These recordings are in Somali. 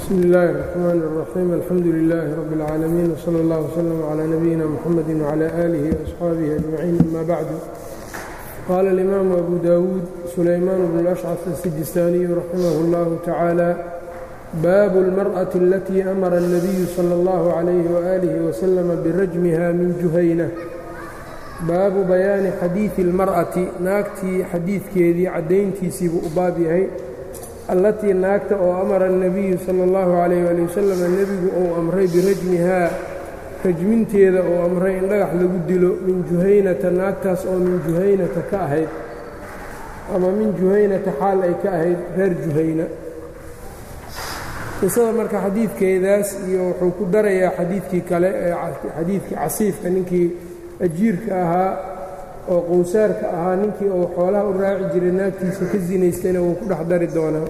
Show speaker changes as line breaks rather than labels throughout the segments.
بسم الله الرحمن الرحيم الحمد لله رب العالمين وصلى الله وسلم على نبينا محمد وعلى آله وأصحابه أجمعين أما بعد قال الإمام أبو داود سليمان بن الأشعث السجستاني رحمه الله تعالى باب المرأة التي أمر النبي صلى الله عليه وآله وسلم برجمها من جهينة baabu bayaani xadiidi اlmar'ati naagtii xadiidkeedii caddayntiisiibuu u baab yahay allatii naagta oo amara الnabiyu salى اllahu عalayh ali wasalam nebigu uu amray birajmihaa rajminteeda uu amray in dhagax lagu dilo min juhaynata naagtaas oo min juhaynata ka ahayd ama min juhaynata xaal ay ka ahayd reer juhayna qisada marka xadiidkeedaas iyo wuxuu ku darayaa xadiidkii kale ee xadiidkii casiifka ninkii ajiirka ahaa oo qowsaarka ahaa ninkii uu xoolaha u raaci jiray naagtiisa ka sinaystayna wuu ku dhex dari doonaa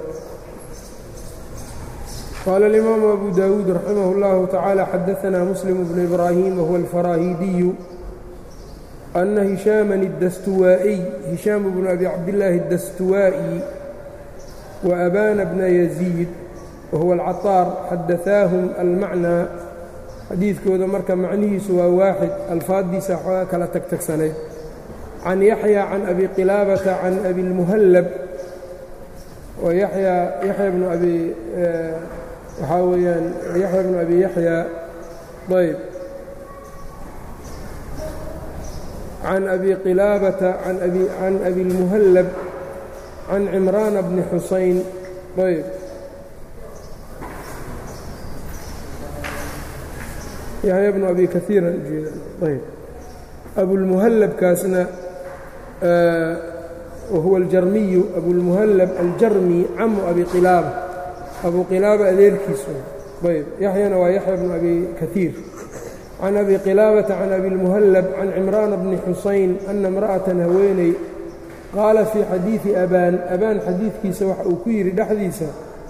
qaala alimaamu abu daawuud raximah اllahu tacaala xadaanaa muslim bnu ibraahim wahuwa alfaraahiidiyu ana hishaaman اdastuwaa'iy hishaam bnu abi cabdillaahi اdastuwaa'i wa abana bna yaziid wahuwa alcaطaar xadaثaahum almacnaa xadiidkooda marka macnihiisu waa waaxid alfaaddiisa xoogaa kala tagtagsanayd can yaxya can abi qilaabata can abi اlmuhallab oo yaxya bnu abi waxaa weeyaan yaxya bnu abi yaxya ayb can abi qilaabata can abi اlmuhallab can cimraana bni xusayn ayb yaxya bnu abi kaiiran ujeeda ayb abulmuhallabkaasna wahuwa aljarmiyu abulmuhallab aljarmi camu abi qilaaba abu qilaaba adeerkiisu ayb yaxyana waa yaxya bnu abi kaiir can abi qilaabata can abi اlmuhallab can cimraana bni xusayn ana imra'atan haweeney qaala fii xadiidi abaan xadiidkiisa waxa uu ku yidhi dhexdiisa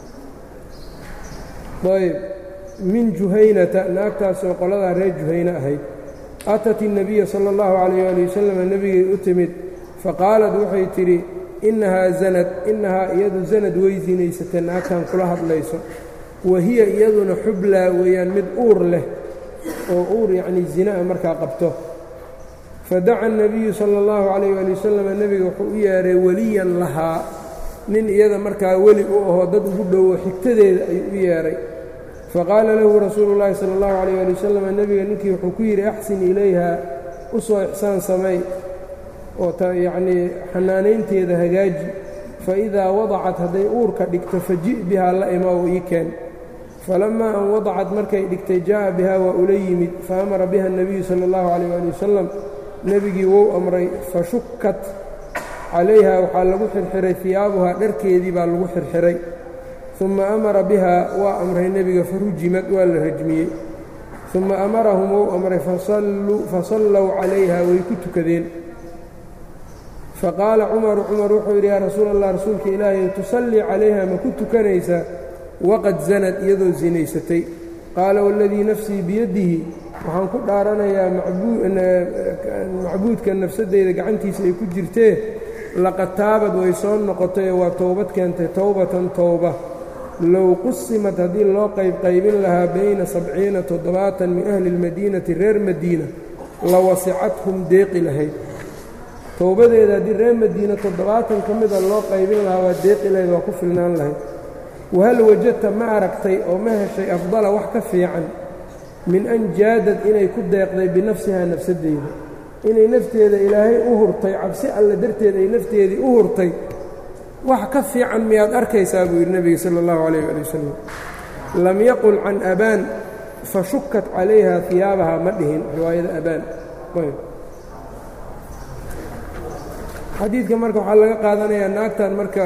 ayb min juhaynata naagtaasoo qoladaa reer juhayne ahayd atat الnabiya salى اllahu calayh ali wasalam nebigay u timid faqaalad waxay tidhi innahaa zanad innahaa iyadu zanad way sinaysatay naagtan kula hadlayso wa hiya iyaduna xublaa weeyaan mid uur leh oo uur yacnii zina-a markaa qabto fadaca الnabiyu salى اllahu calayh ali wasalam nebiga wuxuu u yeehay weliyan lahaa nin iyada markaa weli u ahoo dad ugu dhowo xigtadeeda ayuu u yeedhay faqaala lahu rasuulu llaahi sala allahu calayh ali wasalam nebiga ninkii wuxuu ku yidhi axsin ilayha u soo ixsaan samay oo yacnii xanaanaynteeda hagaaji fa idaa wadacat hadday uurka dhigto faji' bihaa la imaa ii keen falammaa an wadacat markay dhigtay jaa'a bihaa waa ula yimid fa amara biha الnabiyu sala اllahu calayh ali wasalam nebigii wou amray fashukkat calayha waxaa lagu xirxiray hiyaabuhaa dharkeedii baa lagu xirxiray uma amara bihaa waa amray nebiga farujimad waa la rajmiyey uma amarahum wou amray fasallow calayha way ku tukadeen faqaala cumar wuxuu yidhi yaa rasuul allah rasuulka ilaahay tusallii calayha ma ku tukanaysaa waqad zanad iyadoo sinaysatay qaala waladii nafsii biyadihi waxaan ku dhaaranayaa macbuudka nafsadeyda gacantiisa ay ku jirtee laqad taabad way soo noqotayoo waa towbad keentay towbatan towba low qusimad haddii loo qaybqaybin lahaa bayna 70 min ahli اlmadiinati reer madiina la wasicathum deeqi lahayd towbadeeda haddii reer madiina 70 ka mida loo qaybin lahaa waa deeqi lahayd waa ku filnaan lahayd wahal wajadta ma aragtay oo ma heshay afdala wax ka fiican min an jaadad inay ku deeqday binafsihaa nafsadeyda inay nafteeda ilaahay u hurtay cabsi alle darteed ay nafteedii u hurtay wax ka fiican miyaad arkaysaa buu yidhi nebiga sala اllahu calayh ali wasalam lam yaqul can abaan fashukkat calayha hiyaabaha ma dhihin riwaayada abaan xadiidka marka waxaa laga qaadanayaa naagtan marka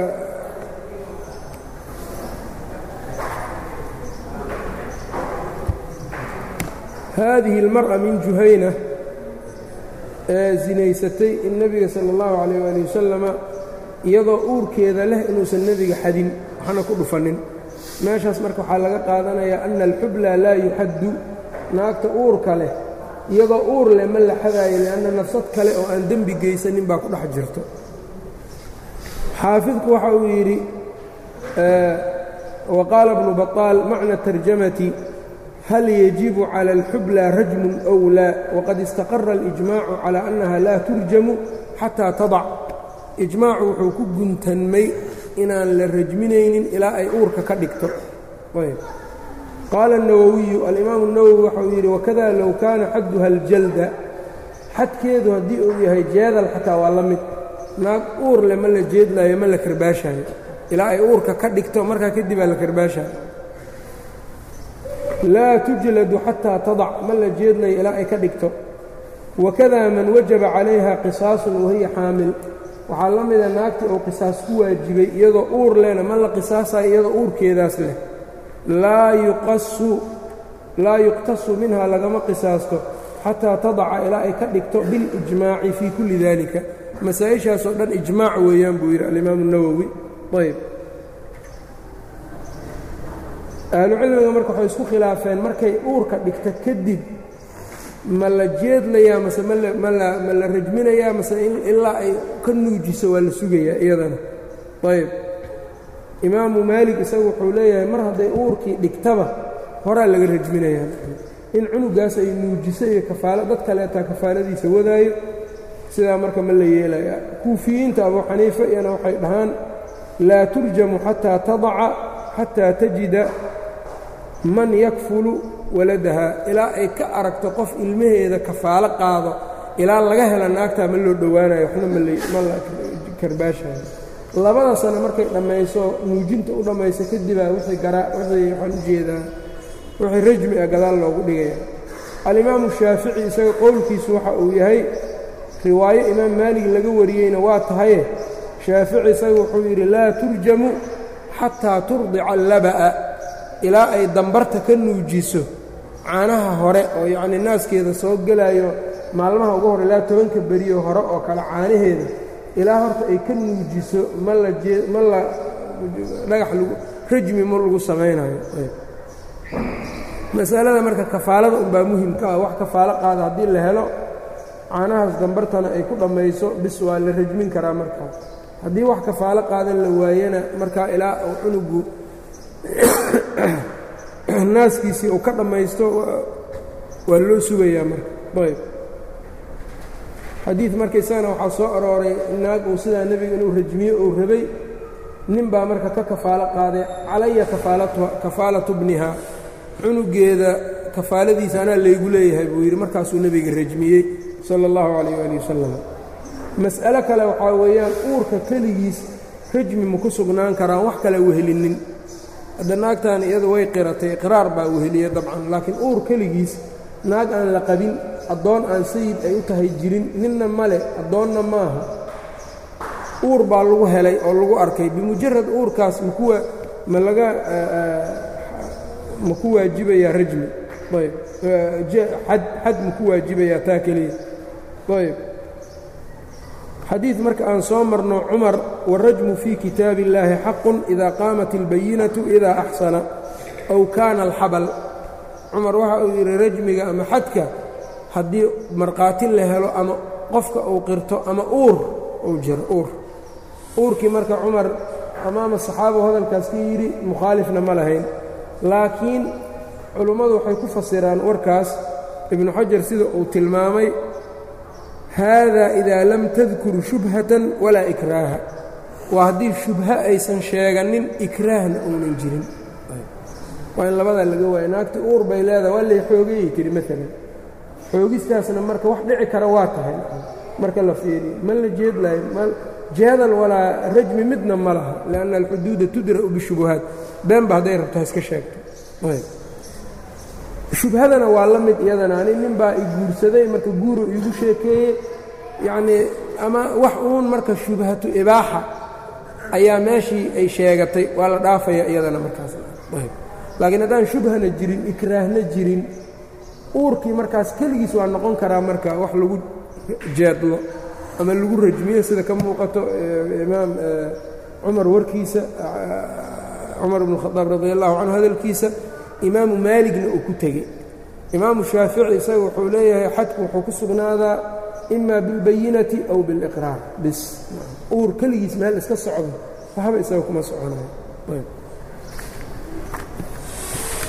haadihi اlmar'a min juhayna ee sinaysatay in nebiga sala اllahu calayh ali wasalama iyadoo uurkeeda leh inuusan nebiga xadin waxna ku dhufanin meeshaas marka waxaa laga qaadanayaa ana alxubla laa yuxaddu naagta uurka leh iyadoo uur leh ma la xadaayo lianna nafsad kale oo aan dembi geysanin baa ku dhex jirto xaafidku waxa uu yidhi وqاaل بن بطاaل معنى الترجمة hل يجiب على الحبلى رجم أو لا وqad اsتقر الإجماع على أنها لا ترجم حتىa تضع إجماacu wuxuu ku guntanmay inaan la rajminaynin ilaa ay uurka ka dhigto qاaل النووي الإمام النووي waxau yidhi وkذا low كاana xadha الجلد xadkeedu haddii uu yahay jeedal xataa waa la mid naag uur le ma la jeedlaayo ma la karbaashaayo ilaa ay uurka ka dhigto markaa kadib aa la karbaashaayo laa tujladu xataa tadac ma la jeedlayo ilaa ay ka dhigto wakadaa man wajaba calayha qisaasun wahiya xaamil waxaa la mida naagtii uu qisaas ku waajibay iyadoo uur lehna ma la qisaasayo iyadoo uurkeedaas leh laa yuqtasu minhaa lagama qisaasto xataa tadaca ilaa ay ka dhigto biاlijmaaci fii kulli dalika masaa-ishaasoo dhan ijmaac weeyaan buu yidhi alimaamu الnawowi ayb ahlucilmiga marka waxay isku khilaafeen markay uurka dhigto kadib ma la jeedlayaa mase ma la rajminayaa mase ilaa ay ka nuujiso waa la sugayaa iyadana ayb imaamu maalig isagu wuxuu leeyahay mar hadday uurkii dhigtaba horaa laga rajminayaa in cunugaas ay nuujiso iyo kafaalo dad kaleetaa kafaaladiisa wadaayo sidaa marka ma la yeelaya kuufiyiinta abuu xaniifa iyana waxay dhahaan laa turjamu xataa tadaca xataa tajida man yakfulu waladaha ilaa ay ka aragto qof ilmaheeda kafaalo qaado ilaa laga hela naagtaa ma loo dhowaanayo waxna ma la karbaashayo labada sano markay dhammayso nuujinta u dhammayso kadibaa waxaan u jeedaa wixii rajmi ah gadaal loogu dhigaya alimaamu shaafici isaga qowlkiisu waxa uu yahay riwaayo imaam maalig laga wariyeyna waa tahaye shaafici isaga wuxuu yidhi laa turjamu xataa turdica allaba'a ilaa ay dambarta ka nuujiso caanaha hore oo yacnii naaskeeda soo gelaayo maalmaha ugu hore ilaa 10ka beriyo hore oo kale caanaheeda ilaa horta ay ka nuujiso ma la dhagax rajmi ma lagu samaynayo masalada marka kafaalada unbaa muhimka ah wax kafaalo qaada haddii la helo caanahaas dambartana ay ku dhammayso bis waa la rajmin karaa markaa haddii wax kafaalo qaadan la waayana markaa ilaa uu cunugu naaskiisii uu ka dhammaysto waa loo sugayaa marka ayb xadiid marka isagana waxaa soo arooray naag uu sidaa nebiga inuu rajmiyo uu rabay nin baa marka ka kafaalo qaaday calaya kafaalatu bniha cunugeeda kafaaladiisa anaa laygu leeyahay buu yidhi markaasuu nebiga rajmiyey sala اllahu calayh waali wasalam mas'alo kale waxaa weeyaan uurka keligiis rajmi ma ku sugnaan karaan wax kale wehelinin hadda naagtan iyadu way qiratay iqraar baa weheliya dabcan laakiin uur keligiis naag aan la qabin addoon aan sayid ay u tahay jirin ninna male addoonna maaha uur baa lagu helay oo lagu arkay bimujarad uurkaas ma ku waajibayaa rajmi ayb xad ma ku waajibayaa taa keliya ayb xadiid marka aan soo marno cumar wاrajmu fii kitaabi اllaahi xaqun idaa qaamat اlbayinatu idaa axsana aw kaana alxabal cumar waxa uu yidhi rajmiga ama xadka haddii markhaati la helo ama qofka uu qirto ama uur uu jiro uurkii marka cumar amaama saxaabau hadalkaas ka yidhi mukhaalifna ma lahayn laakiin culummadu waxay ku fasiraan warkaas ibnu xajar sida uu tilmaamay haada idaa lam tadkur shubhatan walaa ikraaha waa haddii shubha aysan sheeganin ikraahna uunan jirin waa in labadaa laga waaya naagti uur bay leedahay waa lay xoogayay tiri maalan xoogistaasna marka wax dhici kara waa tahay marka la fiiriyo ma la jeedlayo jeedal walaa rajmi midna ma laha lianna alxuduuda tudra'u bishubuhaat beenba hadday rabto ha iska sheegto shubhadana waa la mid iyadana ani nin baa i guursaday marka guuro iigu sheekeeyey yacnii ama wax uun marka shubhatu ibaaxa ayaa meeshii ay sheegatay waa la dhaafaya iyadana markaas laakiin haddaan shubhana jirin ikraahna jirin uurkii markaas keligiis waa noqon karaa marka wax lagu jeedlo ama lagu rajmiyo sida ka muuqato imaam cumar warkiisa cumar bnu khadaab radi allahu canhu hadalkiisa imaamu maaligna uu ku tegey imaamu shaafici isaga wuxuu leeyahay xadku wuxuu ku sugnaadaa ima bilbayinati aw biliqraar bis uur keligiis meel iska socdo waxba isaga kuma soconayo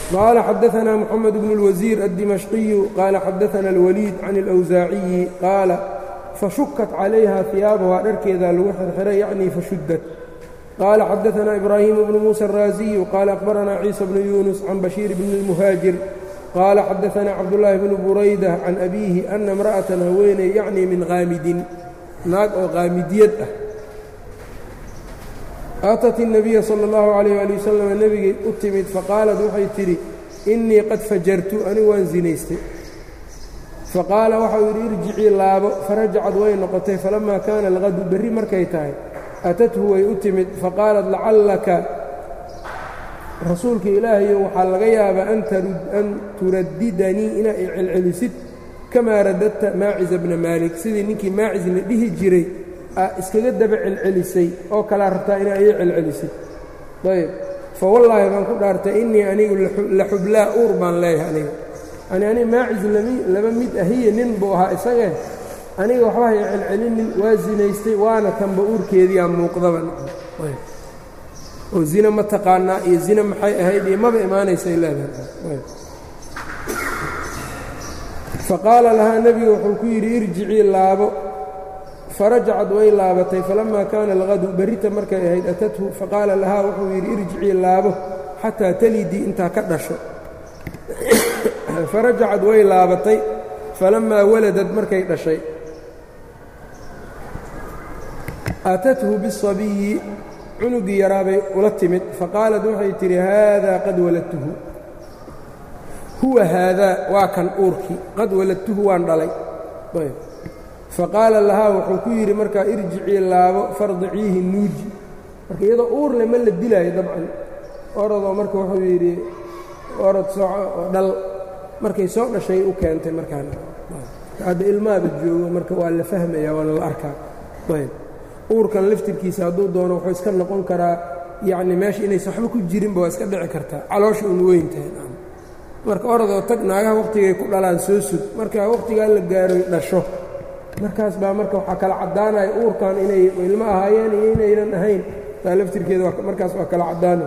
qال xadaثna mحamed بن الwزير الdimشقي qال xadaثna الوليد عن الأwزاaعiي qاala fashukat عalayha ثiyaabaha dharkeedaa lagu xirxiray yعnي fashudat qال xadaثna إbrahيم بن موسى الrاaزي qال أخبرna عيسى بن يuنس عن بشير بن المهاaجر qال xadaثna cabdاللahi بن برaydة عن أbيهi أna امرأة haweeney yعnي min qaamidin naag oo qaamidiyad ah atat النabiya salى الlaهu عalيه ali waslm nebigay u timid faqaalad waxay tidhi innii qad fajartu anigu waan zinaystay faqaala waxau yidhi irjicii laabo farajacad way noqotay falamaa kaana alqadu berri markay tahay atathu way u timid faqaalat lacallaka rasuulka ilaahayo waxaa laga yaabaa an turaddidanii inaa i celcelisid kamaa radadta maaciza bna maalik sidii ninkii maacis la dhihi jiray iskaga daba celcelisay oo kalaa rabtaa inaa ii celcelisid ayb fawallaahi baan ku dhaartay innii anigu la xublaa uur baan leeyahay aniga maacis laba mid ahiye nin buu ahaa isagee aniga waxba hay celcelinin waa zinaystay waana tanba uurkeediiaa muuqdaba oo zina ma taqaanaa iyo zina maxay ahayd iyo maba imaanaysay leedahay faqaala lahaa nebiga wuxuu ku yidhi irjicii laabo farajacad way laabatay falamaa kaana alqadu berrita markay ahayd atathu faqaala lahaa wuxuu yidhi irjicii laabo xataa talidii intaa ka dhasho farajacad way laabatay falamaa waladad markay dhashay atathu bisabiyi cunugii yaraabay ula timid faqaalad waxay tidhi haadaa qad waladtuhu huwa haadaa waa kan uurkii qad waladtuhu waan dhalay faqaala lahaa wuxuu ku yidhi markaa irjicii laabo fardiciihi nuuji marka iyadoo uurle ma la dilaayo dabcan orodoo marka wuxuu yidhi orod sooco dhal markay soo dhashay u keentay markaan hadda ilmaaba joogo marka waa la fahmaya waana la arkaa ayb uurkan laftirkiisa hadduu doono wuxuu iska noqon karaa yacni meesha inaysan waxba ku jirinba waa iska dhici kartaa caloosha un weyntahay marka orodoo tag naagaha wakhtigay ku dhalaan soo sug marka wakhtigaa la gaaroy dhasho markaas baa marka waxaa kala caddaanaya uurkan inay ilmo ahaayeen iyo inaynan ahayn taa laftirkeeda markaas waa kala caddaanay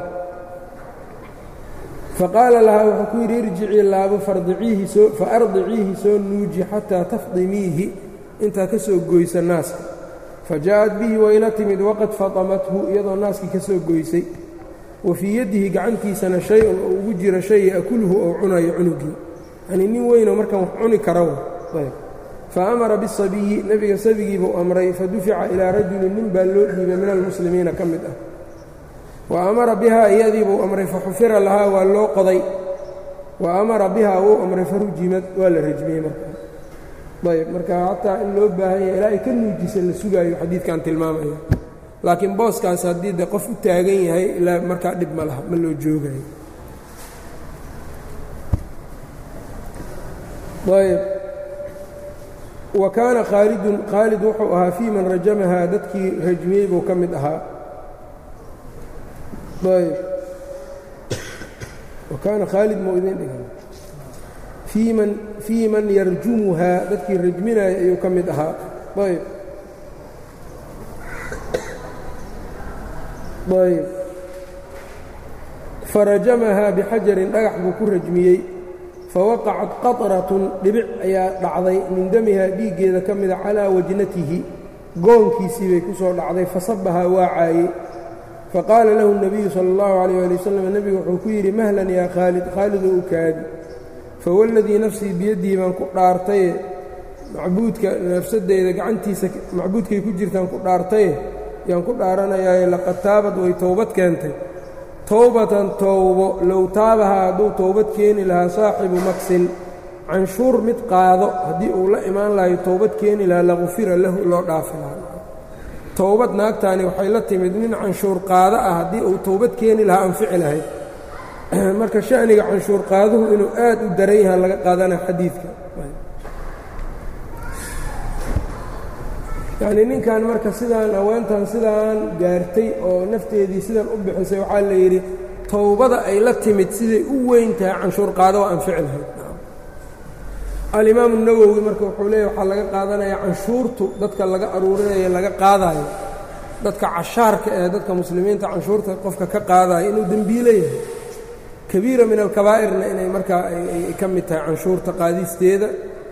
faqaala lahaa wuxuu ku yidhi irjicii laabo fa ardiciihi soo nuuji xataa tafdimiihi intaa ka soo goysa naaska fa ja'ad bihi wayla timid waqad fatamathu iyadoo naaskii ka soo goysay wa fii yadihi gacantiisana shay-un oo ugu jira shay ya'kuluhu oo cunayo cunugii yanii nin weynoo markaan wax cuni kara fa amara bisabiyi nebiga sabigiibuu amray fadufica ilaa rajulin nin baa loo dhiibay min almuslimiina ka mid ah wa amara bihaa iyadii buu amray faxufira lahaa waa loo qoday wa amara bihaa wuu amray farujimad waa la rajmiyey markaa ayb marka xataa in loo baahan yahay ilaa ay ka nuujisa la sugaayo xadiidkan tilmaamaya laakiin booskaas haddii de qof u taagan yahay ilaa markaa dhib ma laha ma loo joogayo ayb wa kaana khaalidun khaalid wuxuu ahaa fii man rajamahaa dadkii rajmiyey buu ka mid ahaa ayb wa kaana khaalid mau idin dhigan fii man yarjumuhaa dadkii rajminaya ayuu ka mid ahaa ayb ayb farajamahaa bixajarin dhagax buu ku rajmiyey fawaqacat qatratun dhibic ayaa dhacday min damihaa dhiiggeeda ka mida calaa wajnatihi goonkiisii bay ku soo dhacday fasabahaa waa caayey faqaala lahu الnabiyu salى اllahu عalيyه ali wasalam nebigu wuxuu ku yidhi mahlan yaa khaalid khaalidoo u kaadi fawalladii nafsii biyaddii baan ku dhaartaye macbuudka nafsadeyda gacantiisa macbuudkay ku jirtaan ku dhaartaye yaan ku dhaaranayaaye laqad taabad way towbad keentay towbatan towbo low taabahaa hadduu towbad keeni lahaa saaxibu maksin canshuur mid qaado haddii uu la imaan lahayo towbad keeni lahaa lagufira lahu loo dhaafi lahaa towbad naagtaani waxay la timid nin canshuur qaado ah haddii uu towbad keeni lahaa anfici lahayd marka sha'niga canshuur qaaduhu inuu aad u daran yaha laga qaadana xadiidka yacnii ninkan marka sidaan haweentan sidaan gaartay oo nafteedii sidan u bixisay waxaa la yidhi towbada ay la timid siday u weyn tahay canshuur qaado waa anfici lahayd alimaamu nawowi marka wuxuu leeyahy waxaa laga qaadanayaa canshuurtu dadka laga aruurinayo laga qaadaayo dadka cashaarka ee dadka muslimiinta canshuurta qofka ka qaadayo inuu dembiile yahay kabiira min alkabaa'irna inay markaa ay ka mid tahay canshuurta qaadisteeda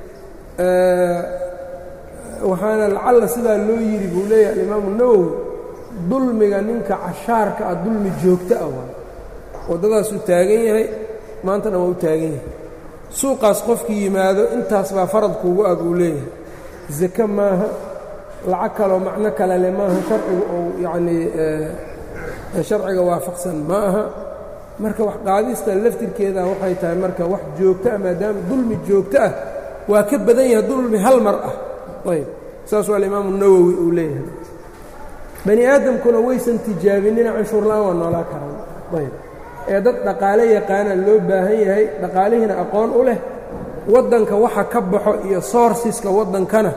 waxaana lacalla sidaa loo yidhi buu leeyahay alimaamu nawowi dulmiga ninka cashaarka ah dulmi joogto ah waay waddadaasuu taagan yahay maantana waa u taagan yahay suuqaas qofkii yimaado intaas baa faradkuugu ah buu leeyahay zake maaha lacag kaloo macno kale le maaha sharciga oo yacnii sharciga waafaqsan ma aha marka wax qaadista laftirkeeda waxay tahay marka wax joogto ah maadaama dulmi joogto ah waa ka badan yahay dulmi hal mar ah ayb saasuu alimaamu nawowi uu leeyahay bani aadamkuna waysan tijaabinina canshuur la'aan waa noolaa karaan ayb ee dad dhaqaale yaqaana loo baahan yahay dhaqaalihiina aqoon u leh waddanka waxa ka baxo iyo soorsiska waddankana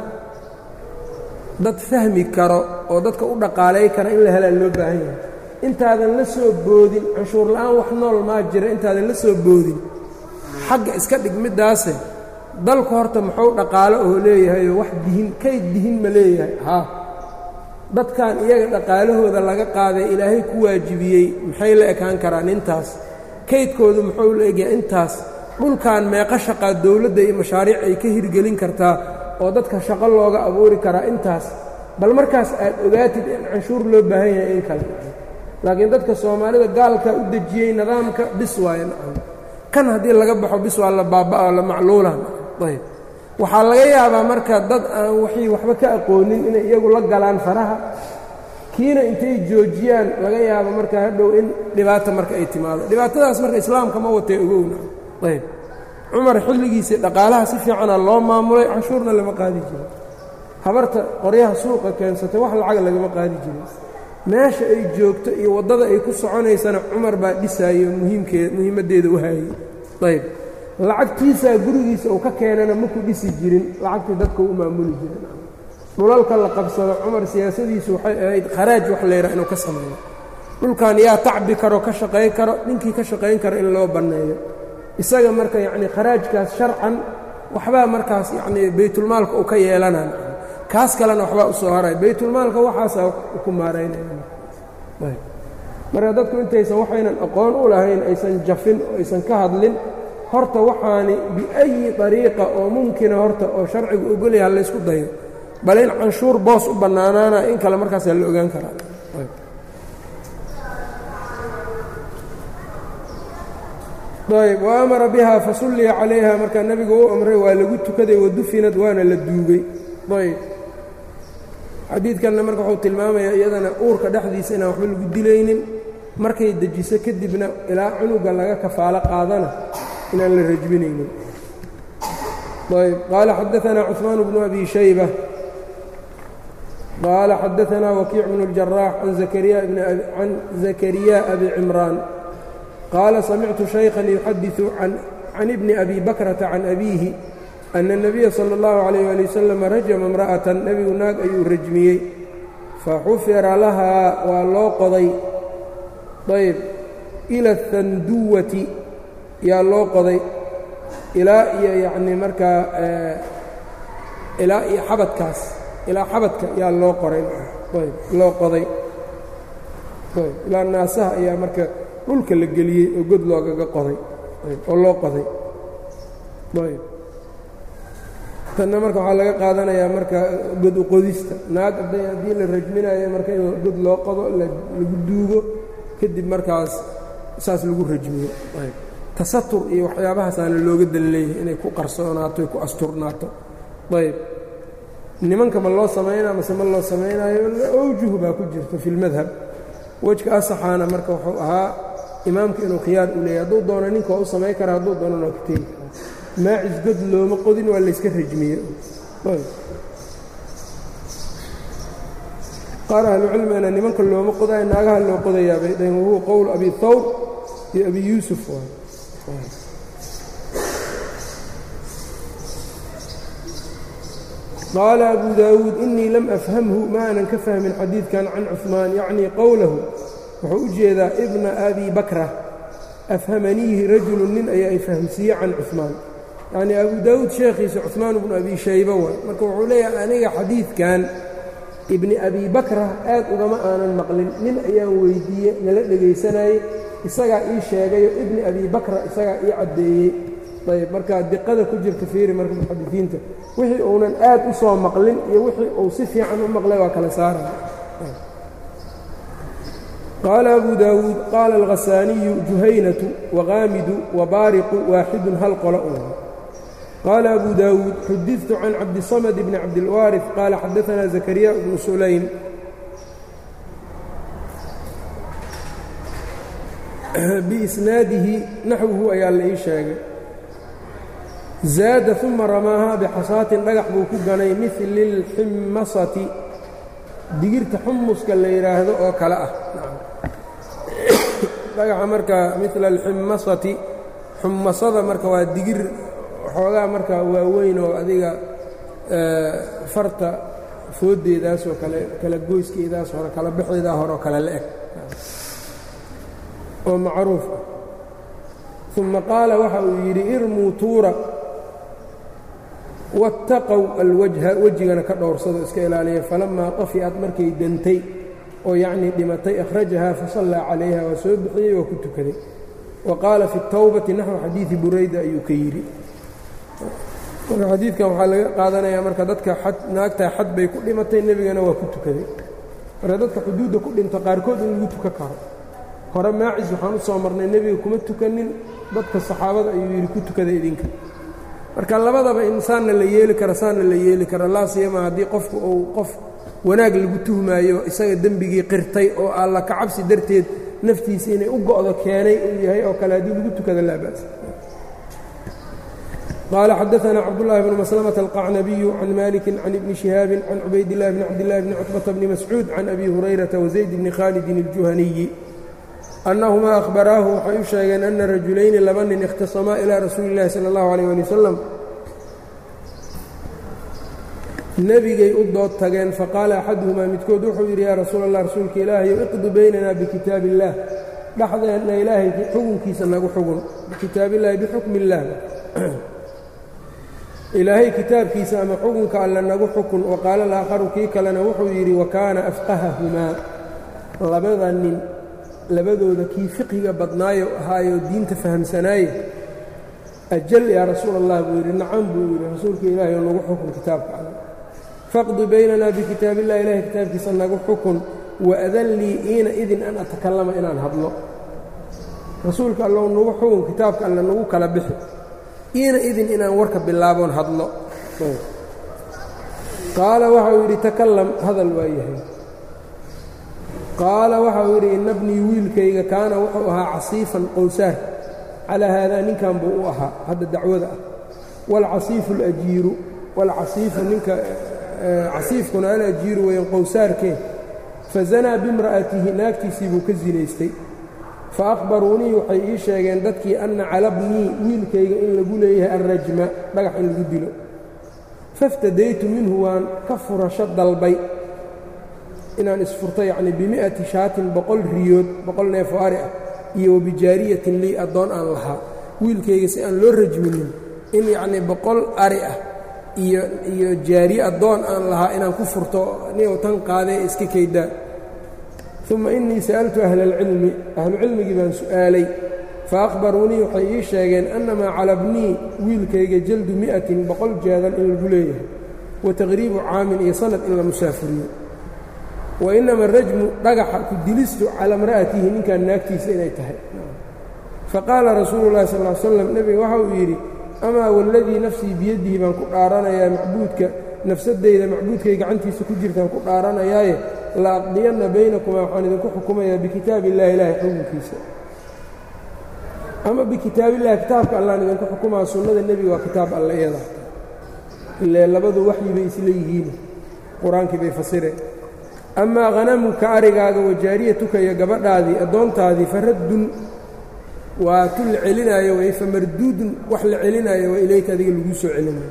dad fahmi karo oo dadka u dhaqaalay kara in la helaa loo baahan yahay intaadan la soo boodin canshuur la'aan wax nool maa jira intaadan la soo boodin xagga iska dhig middaase dalku horta muxuu dhaqaalo oo leeyahayoo wax dihin kayd dihin ma leeyahay haa dadkan iyaga dhaqaalahooda laga qaaday ilaahay ku waajibiyey maxay la ekaan karaan intaas kaydkoodu muxuu la egyahay intaas dhulkan meeqa shaqaa dawladda iyo mashaariic ay ka hirgelin kartaa oo dadka shaqo looga abuuri karaa intaas bal markaas aad ogaatid in canshuur loo baahan yahay in kale laakiin dadka soomaalida gaalkaa u dejiyey nidaamka bis waaye nacam kan haddii laga baxo bis waa la baaba'o la macluula ayb waxaa laga yaabaa marka dad aan waxba ka aqoonin inay iyagu la galaan faraha kiina intay joojiyaan laga yaabo marka hadhow in dhibaata marka ay timaado dhibaatadaas marka islaamka ma watee ogowna ayb cumar xilligiisii dhaqaalaha si fiicana loo maamulay canshuurna lama qaadi jirin habarta qoryaha suuqa keensatay wax lacaga lagama qaadi jirin meesha ay joogto iyo waddada ay ku soconaysana cumar baa dhisaayo muhiimaddeeda u haayey ayb lacagtiisaa gurigiisa uu ka keenana maku dhisi jirin lacagtii dadka u maamuli jirin dhulalka la qabsado cumar siyaasadiisu waxay ahayd kharaaj wax leeraa inuu ka sameeyo dhulkan yaa tacbi karo ka shaqayn karo ninkii ka shaqayn karo in loo banneeyo isaga marka yacnii kharaajkaas sharcan waxbaa markaas yacnii baytulmaalka uu ka yeelanaan kaas kalena waxbaa u soo haray baytulmaalka waxaasaa ku maaraynaya marka dadku intaysan waxaynan aqoon u lahayn aysan jafin oo aysan ka hadlin horta waxaani biayi ariiqa oo mumkina horta oo sharcigu ogolyaha laysku dayo bal in canshuur boos u bannaanaana in kale markaasaa la ogaan karaa ayb wa amara biha fasulliya calayha markaa nebigu u amray waa lagu tukaday wadufinad waana la duugay ayb xadiidkanna marka wuxuu tilmaamayaa iyadana uurka dhexdiisa inaan waxba lagu dilaynin markay dejiso kadibna ilaa cunuga laga kafaalo qaadana inaan la rajbinaynin ayb qaala xadaanaa cuثmaan bnu abi shayba qaala xadaanaa wakiic bnu اljaraax can zakariya abi cimraan qaala samictu shaykhan yuxadiثu can ibni abi bakrata can abiihi ana الnabiya salى اllahu عalayh ali wasalam rajama imra'atan nebigu naag ayuu rajmiyey faxufira lahaa waa loo qoday ayb ila اhanduwati yaa loo qoday ilaa iyo yacnii markaa ilaa iyo xabadkaas ilaa xabadka yaa loo qoray ayb loo qoday ayb ilaa naasaha ayaa marka dhulka la geliyey oo god loogaga qoday ayb oo loo qoday ayb tanna marka waxaa laga qaadanayaa marka god u qodista naag haddii la rajminayo marka in god loo qodo lagu duugo kadib markaas saas lagu rajmiyo ayb tasatur iyo waxyaabahaasana looga dan leeyahay inay ku qarsoonaato ku asturnaato ayb nimanka ma loo samaynaa mase ma loo samaynayo awjuh baa ku jirta fi lmadhab wejka asaxaana marka wuxuu ahaa imaamka inuu khiyaar u leeyahy hadduu doono ninka waa u samayn kara hadduu doonana waa ka tegi kara maacis god looma qodin waa layska rajmiye qaar ahlucilmigana nimanka looma qodayo naagaha loo qodayaa bay dhaheen wahuwa qowl abi thawr iyo abi yuusuf waay qaala abu daawuud inii lam afhamhu ma aanan ka fahmin xadiidkan can cuثmaan yacnii qowlahu wuxuu u jeedaa ibna abi bakra afhamaniihi rajulu nin ayaa ay fahmsiiye can cuثmaan yacnii abu daawuud sheekhiisa cuثmaan bnu abi shayba waay marka wuxuu leeyahay aniga xadiidkan ibni abi bakra aad ugama aanan maqlin nin ayaan weyddiiye nala dhegaysanayey isagaa ii sheegayo ibni abi bakra isagaa ii caddeeyey ayb markaa diqada ku jirta fiiri marka muxadisiinta wixii uunan aad u soo maqlin iyo wixii uu si fiican u maqlay waa kala saaraya qaala abu daawuud qaala alghasaaniyu juhaynatu waqaamidu wabaariqu waaxidun hal qola un qaala abu daawuud xudidtu can cabdisamad bni cabdilwaariث qaala xadaanaa zakariya bnu sulaym biisnaadihi naxwuhu ayaa la ii sheegay zaada uma ramaahaa bixasaatin dhagax buu ku ganay mili اlximasati digirta xumuska la yidhaahdo oo kale ah dhagaxa marka mila alximasati xumasada marka waa digir xoogaa marka waaweyn oo adiga farta fooddeedaasoo kale kala goyskeedaas hore kala baxeedaa hore oo kale la eg oo macruuf ah uma qaala waxa uu yidhi irmuu tuura waاtaqow alwajha wejigana ka dhowrsado iska ilaaliya falamaa tafi'at markay dantay oo yacnii dhimatay akhrajahaa fasallaa calayha waa soo bixiyey waa ku tukaday wa qaala fi اtawbati naxwu xadiidi burayda ayuu ka yidhi marka xadiidkan waxaa laga qaadanayaa marka dadka naagtaa xad bay ku dhimatay nebigana waa ku tukaday marka dadka xuduudda ku dhinta qaarkood in lagu tukan karo hore maacis waxaan u soo marnay nebiga kuma tukanin dadka saxaabada ayuu yidhi ku tukada idinka marka labadaba insaanna la yeeli kara saanna la yeeli kara laa siyama haddii qofku uu qof wanaag lagu tuhmaayo isaga dembigii qirtay oo alla ka cabsi darteed naftiisa inay u go'do keenay uu yahay oo kale haddii lagu tukada laa ba'as qaala xadaanaa cabdullaahi bnu maslamata alqacnabiyu can malikin can ibni shihaabin can cubaydillahi bni cabdillahi bni cutbata bni mascuud can abi hurayrata wazayd bni khaalidin aljuhaniyi annahumaa akhbaraahu waxay u sheegeen ana rajulayni laba nin ikhtasamaa ilaa rasuuli illahi sala allahu alayh ali wasalam nebigay u dood tageen faqaala axaduhumaa midkood wuxuu yidhi yaa rasuula allah rasuulka ilaahayow iqdi baynanaa bikitaabi illaah dhexdeenna ilaahay xukunkiisa nagu xugun bikitaabillahi bixukmi illaah ilaahay kitaabkiisa ama xukunka alle nagu xukun wa qaala alaakharu kii kalena wuxuu yidhi wa kaana afqahahumaa labada nin labadooda kii fiqiga badnaayo ahaayoo diinta fahamsanaaye ajal yaa rasuul allah buu yidhi nacam buu yidhi rasuulka ilaahay oo nagu xukun kitaabka alle faqdi baynanaa bikitaab illah ilahay kitaabkiisa nagu xukun waadan lii iina idin an atakallama inaan hadlo rasuulka allow nagu xukun kitaabka alle nagu kala bixi iina idin inaan warka bilaaboon hadlo qaala waxau yidhi takallam hadal waa yahay qaala waxau yidhi ina bnii wiilkayga kaana wuxuu ahaa casiifan qowsaar calaa haadaa ninkan buu u ahaa hadda dacwada ah waalcasiifu alajiiru waalcasiifu ninka casiifkuna alajiiru weyan qowsaarkee fazanaa bimra'atihi naagtiisii buu ka sinaystay fa akhbaruunii waxay ii sheegeen dadkii anna cala bnii wiilkayga in lagu leeyahay alrajma dhagax in lagu dilo faftadaytu minhu waan ka furasho dalbay inaan isfurto yacni bimi'ati shaatin 100 riyood 100 neef oo ari ah iyo wabijaariyatin lii addoon aan lahaa wiilkayga si aan loo rajminin in yacnii 100 ari ah iyo jaariye addoon aan lahaa inaan ku furto niyow tan qaadee iska kaydaa uma innii sa'altu ahla alcilmi ahlucilmigii baan su'aalay fa akhbaruunii waxay ii sheegeen annamaa cala bnii wiilkayga jaldu 100 jaadan in lagu leeyahay wa taqriibu caamin iyo sanad in la musaafuriyo wa innama rajmu dhagaxa ku dilistu calaa imra'atihi ninkan naagtiisa inay tahay faqaala rasuulu llahi sal ly slam nebiga waxa uu yidhi amaa waladii nafsii biyadihi baan ku dhaaranayaa macbuudka nafsadayda macbuudkay gacantiisa ku jirtaan ku dhaaranayaaye la aqdiyanna baynakumaa waxaan idinku xukumayaa bikitaabi illahi ilaahay xukunkiisa ama bikitaabillahi kitaabka allaan idinku xukumaa sunnada nebiga waa kitaab alle iyada ilee labadu waxyi bay isla yihiin qur-aankii bay fasireen amaa hanamuka arigaaga wajaariyatuka iyo gabadhaadii addoontaadii faraddun waa tu la celinaayo way famarduudun wax la celinaayo waa ilayka adiga laguu soo celinayo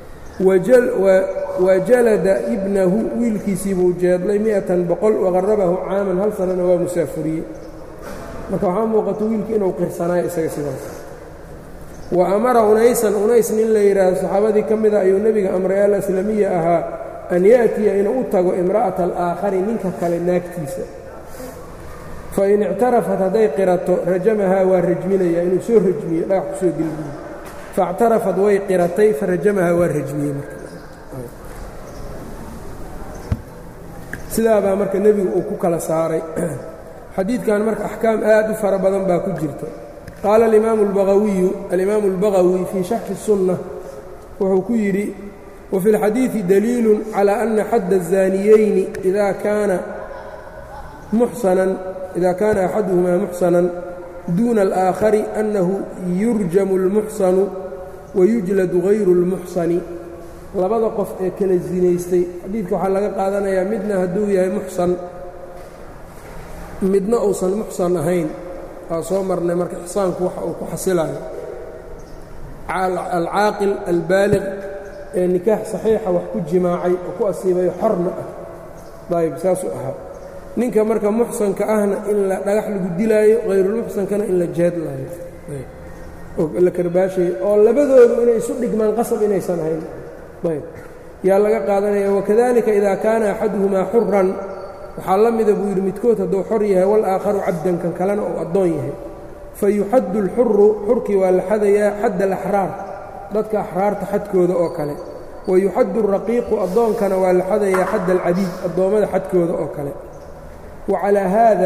wajalada ibnahu wiilkiisii buu jeedlay 100 waqarabahu caaman hal sanana waa musaafuriyey marka waxaa muuqata wiilkii inuu qirsanaayo isaga sidaas wa amara unaysan unays nin la yidhaahdo saxaabadii ka mida ayuu nebiga amray alaslamiya ahaa an ya'tiya inuu u tago imra'ata alaakhari ninka kale naagtiisa fain ictarafat hadday qirato rajamahaa waa rajminayaa inuu soo rajmiyo dhagax ku soo gelbiyo faاctarafat way qiratay farajamahaa waa rajmiyey marka sidaabaa marka nebigu uu ku kala saaray xadiidkan marka axkaam aad u fara badan baa ku jirta qaala alimaamu اlbagawi fii sharxi الsunna wuxuu ku yidhi wafi اlxadiiثi daliilu calى ana xadda الzaaniyeyni ida kaana axaduhumaa muxsanan duuna alaakhari annahu yurjamu اlmuxsanu wayujladu hayru اlmuxsani labada qof ee kala zinaystay xadiidka waxaa laga qaadanayaa midna hadduu yahay muxsan midna uusan muxsan ahayn waa soo marnay marka ixsaanku waxa uu ku xasilayo alcaaqil albaaliq ee nikaax saxiixa wax ku jimaacay oo ku asiibayo xorna ah dayb saasuu ahaa ninka marka muxsanka ahna in la dhagax lagu dilaayo hayrulmuxsankana in la jeedlaayo oo la karbaashayo oo labadoodu inay isu dhigmaan qasab inaysan ahayn ayb yaa laga qaadanaya wakadalika idaa kaana axaduhumaa xuran waxaa la mida buu yidhi midkood hadduu xor yahay walaakharu cabdan kan kalena uu addoon yahay fayuxaddu اlxuru xurkii waa la xadayaa xadda alaxraar dadka axraarta xadkooda oo kale wayuxaddu اraqiiqu addoonkana waa la xadayaa xadda alcabiid addoommada xadkooda oo kale wacalaa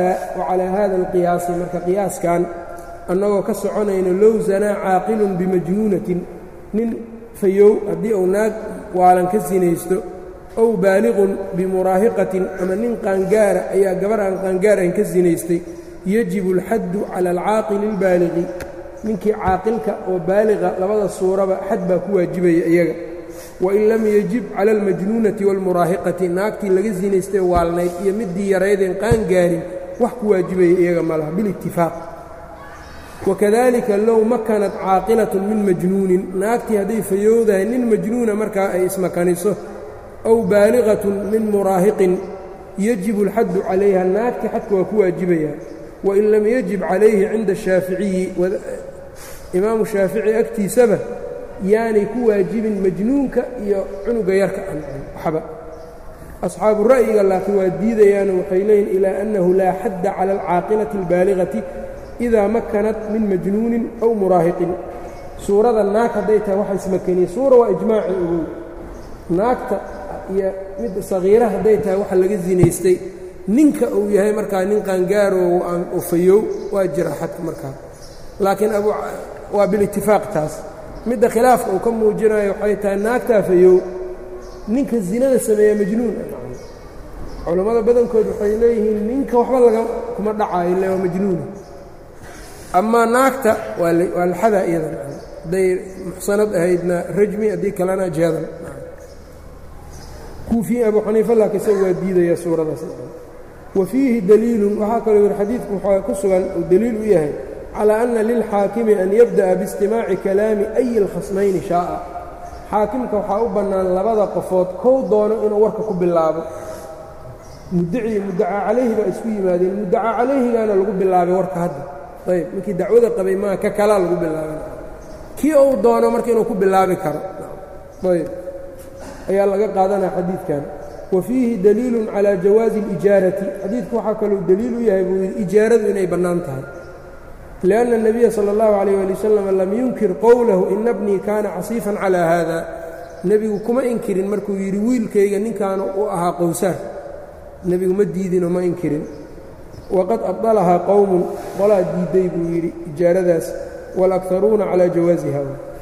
haada alqiyaasi marka qiyaaskan annagoo ka soconayno low zanaa caaqilun bimajnuunatin nin fayow haddii uu naag waalan ka sinaysto ow baaliqun bimuraahiqatin ama nin qaangaara ayaa gabar aan qaangaarayn ka sinaystay yajibu alxaddu cala alcaaqili اlbaaliqi ninkii caaqilka oo baaliqa labada suuraba xad baa ku waajibaya iyaga wain lam yajib cala almajnuunati wاlmuraahiqati naagtii laga sinaystay waalnayd iyo middii yaraydeen qaangaarin wax ku waajibaya iyaga ma laha bilitifaaq wakadalika low makanat caaqilatun min majnuunin naagtii hadday fayowdahay nin majnuuna markaa ay ismakaniso aw baaliqatun min muraahiqin yajibu alxaddu calayha naagtii xadka waa ku waajibayaa wain lam yajib calayhi cinda ashaaficiyi imaamu shaafici agtiisaba yaanay ku waajibin majnuunka iyo cunuga yarka waxba asxaabu ra'yiga laakiin waa diidayaano waxay leeyihin ilaa annahu laa xadda cala alcaaqilati albaaliqati idaa makanat min majnuunin aw muraahiqin suurada naag hadday tahay waxa ismakaniye suura waa ijmaaci ogow naagta iyo mid sagiira hadday tahay waxa laga sinaystay ninka uu yahay markaa nin qaangaaroo aan ofayow waa jira xadka markaa laakiin waa bilitifaaq taas midda khilaafka uu ka muujinayo waxay tahay naagtaa fayow ninka zinada sameeya majnuun culammada badankood waxay leeyihiin ninka waxba kuma dhacayo ille waa majnuuna amaa naagta waa la xadaa iyadan hadday muxsanad ahaydna rajmi haddii kalena jeedan kuufiyi abu xaniifa laakiin isaga waa diidaya suuradaas wa fiihi daliilun waxaa kaloo yidhi xadiidku waxaa ku sugan uu daliil u yahay calى ana lilxaakimi an yabda'a biistimaaci kalaami ayi اlkhasmayni shaa'a xaakimka waxaa u bannaan labada qofood kow doono inuu warka ku bilaabo muddaci muddacaa calayhi baa isku yimaadeen muddacaa calayhigaana lagu bilaabay warka hadda ayb ninkii dacwada qabay maa ka kalaa lagu bilaabay kii uu doono marka inuu ku bilaabi karo ayb ayaa laga qaadanaya xadiidkan wa fiihi daliilu calى jawaazi اlijaarati xadiidku waxaa kaluu daliil u yahay buu yidhi ijaaradu inay bannaan tahay لأن النبي صلى الله عليه ولي وسلم لم ينkir qowله إن بنيi kaana caصيiفا عalى hذا nebigu kuma inkirin markuu yidhi wiilkayga ninkaana u ahaa qowsaar nebigu ma diidinoo ma inkirin وaqad أبطلhaa qowم qolaa diiday buu yidhi ijaaradaas والأكثaruuna عalى jawaaزiha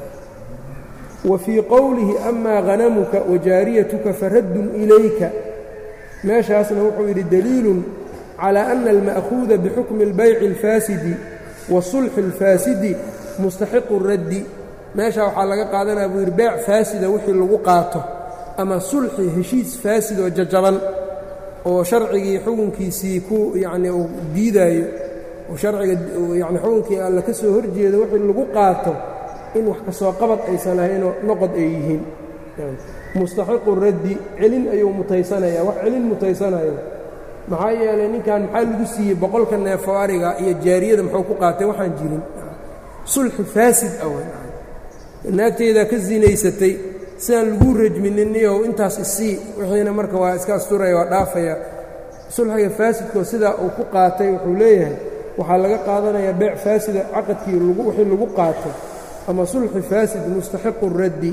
وفيi qowlihi أma غanamuka وjaariyatuka faradd إilayka meeshaasna wuxuu yidhi daliil عalى أن الmaأخuuda bxukmi الbayc الفاasidi wasulxi اlfaasidi mustaxiqu raddi meeshaa waxaa laga qaadanaya buu yidhi beec faasida wixii lagu qaato ama sulxi heshiis faasid oo jajaban oo sharcigii xukunkiisii ku yacni uu diidaayo oo sharciga yani xukunkii alla ka soo horjeedo wixii lagu qaato in wax ka soo qabad aysan ahaynoo noqod ay yihiin mustaxiqu raddi celin ayuu mutaysanaya wax celin mutaysanaya maxaa yeelay ninkan maxaa lagu siiyey boqolka neefoo ariga iyo jaariyada muxuu ku qaatay waxaan jirin sulxi faasid naagtaydaa ka sinaysatay sidaan lagu rajminin iyo intaas isii wixiina marka waa iska asturaya waa dhaafaya sulxiga faasidkoo sidaa uu ku qaatay wuxuu leeyahay waxaa laga qaadanayaa beec faasida caqadkii wixii lagu qaato ama sulxi faasid mustaxiqu raddi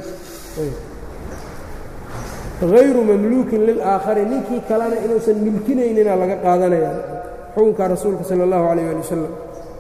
hayru mamluukin lilaakhari ninkii kalena inuusan milkinaynina laga qaadanaya xukunka rasuulka sala allahu calayh ali wasalam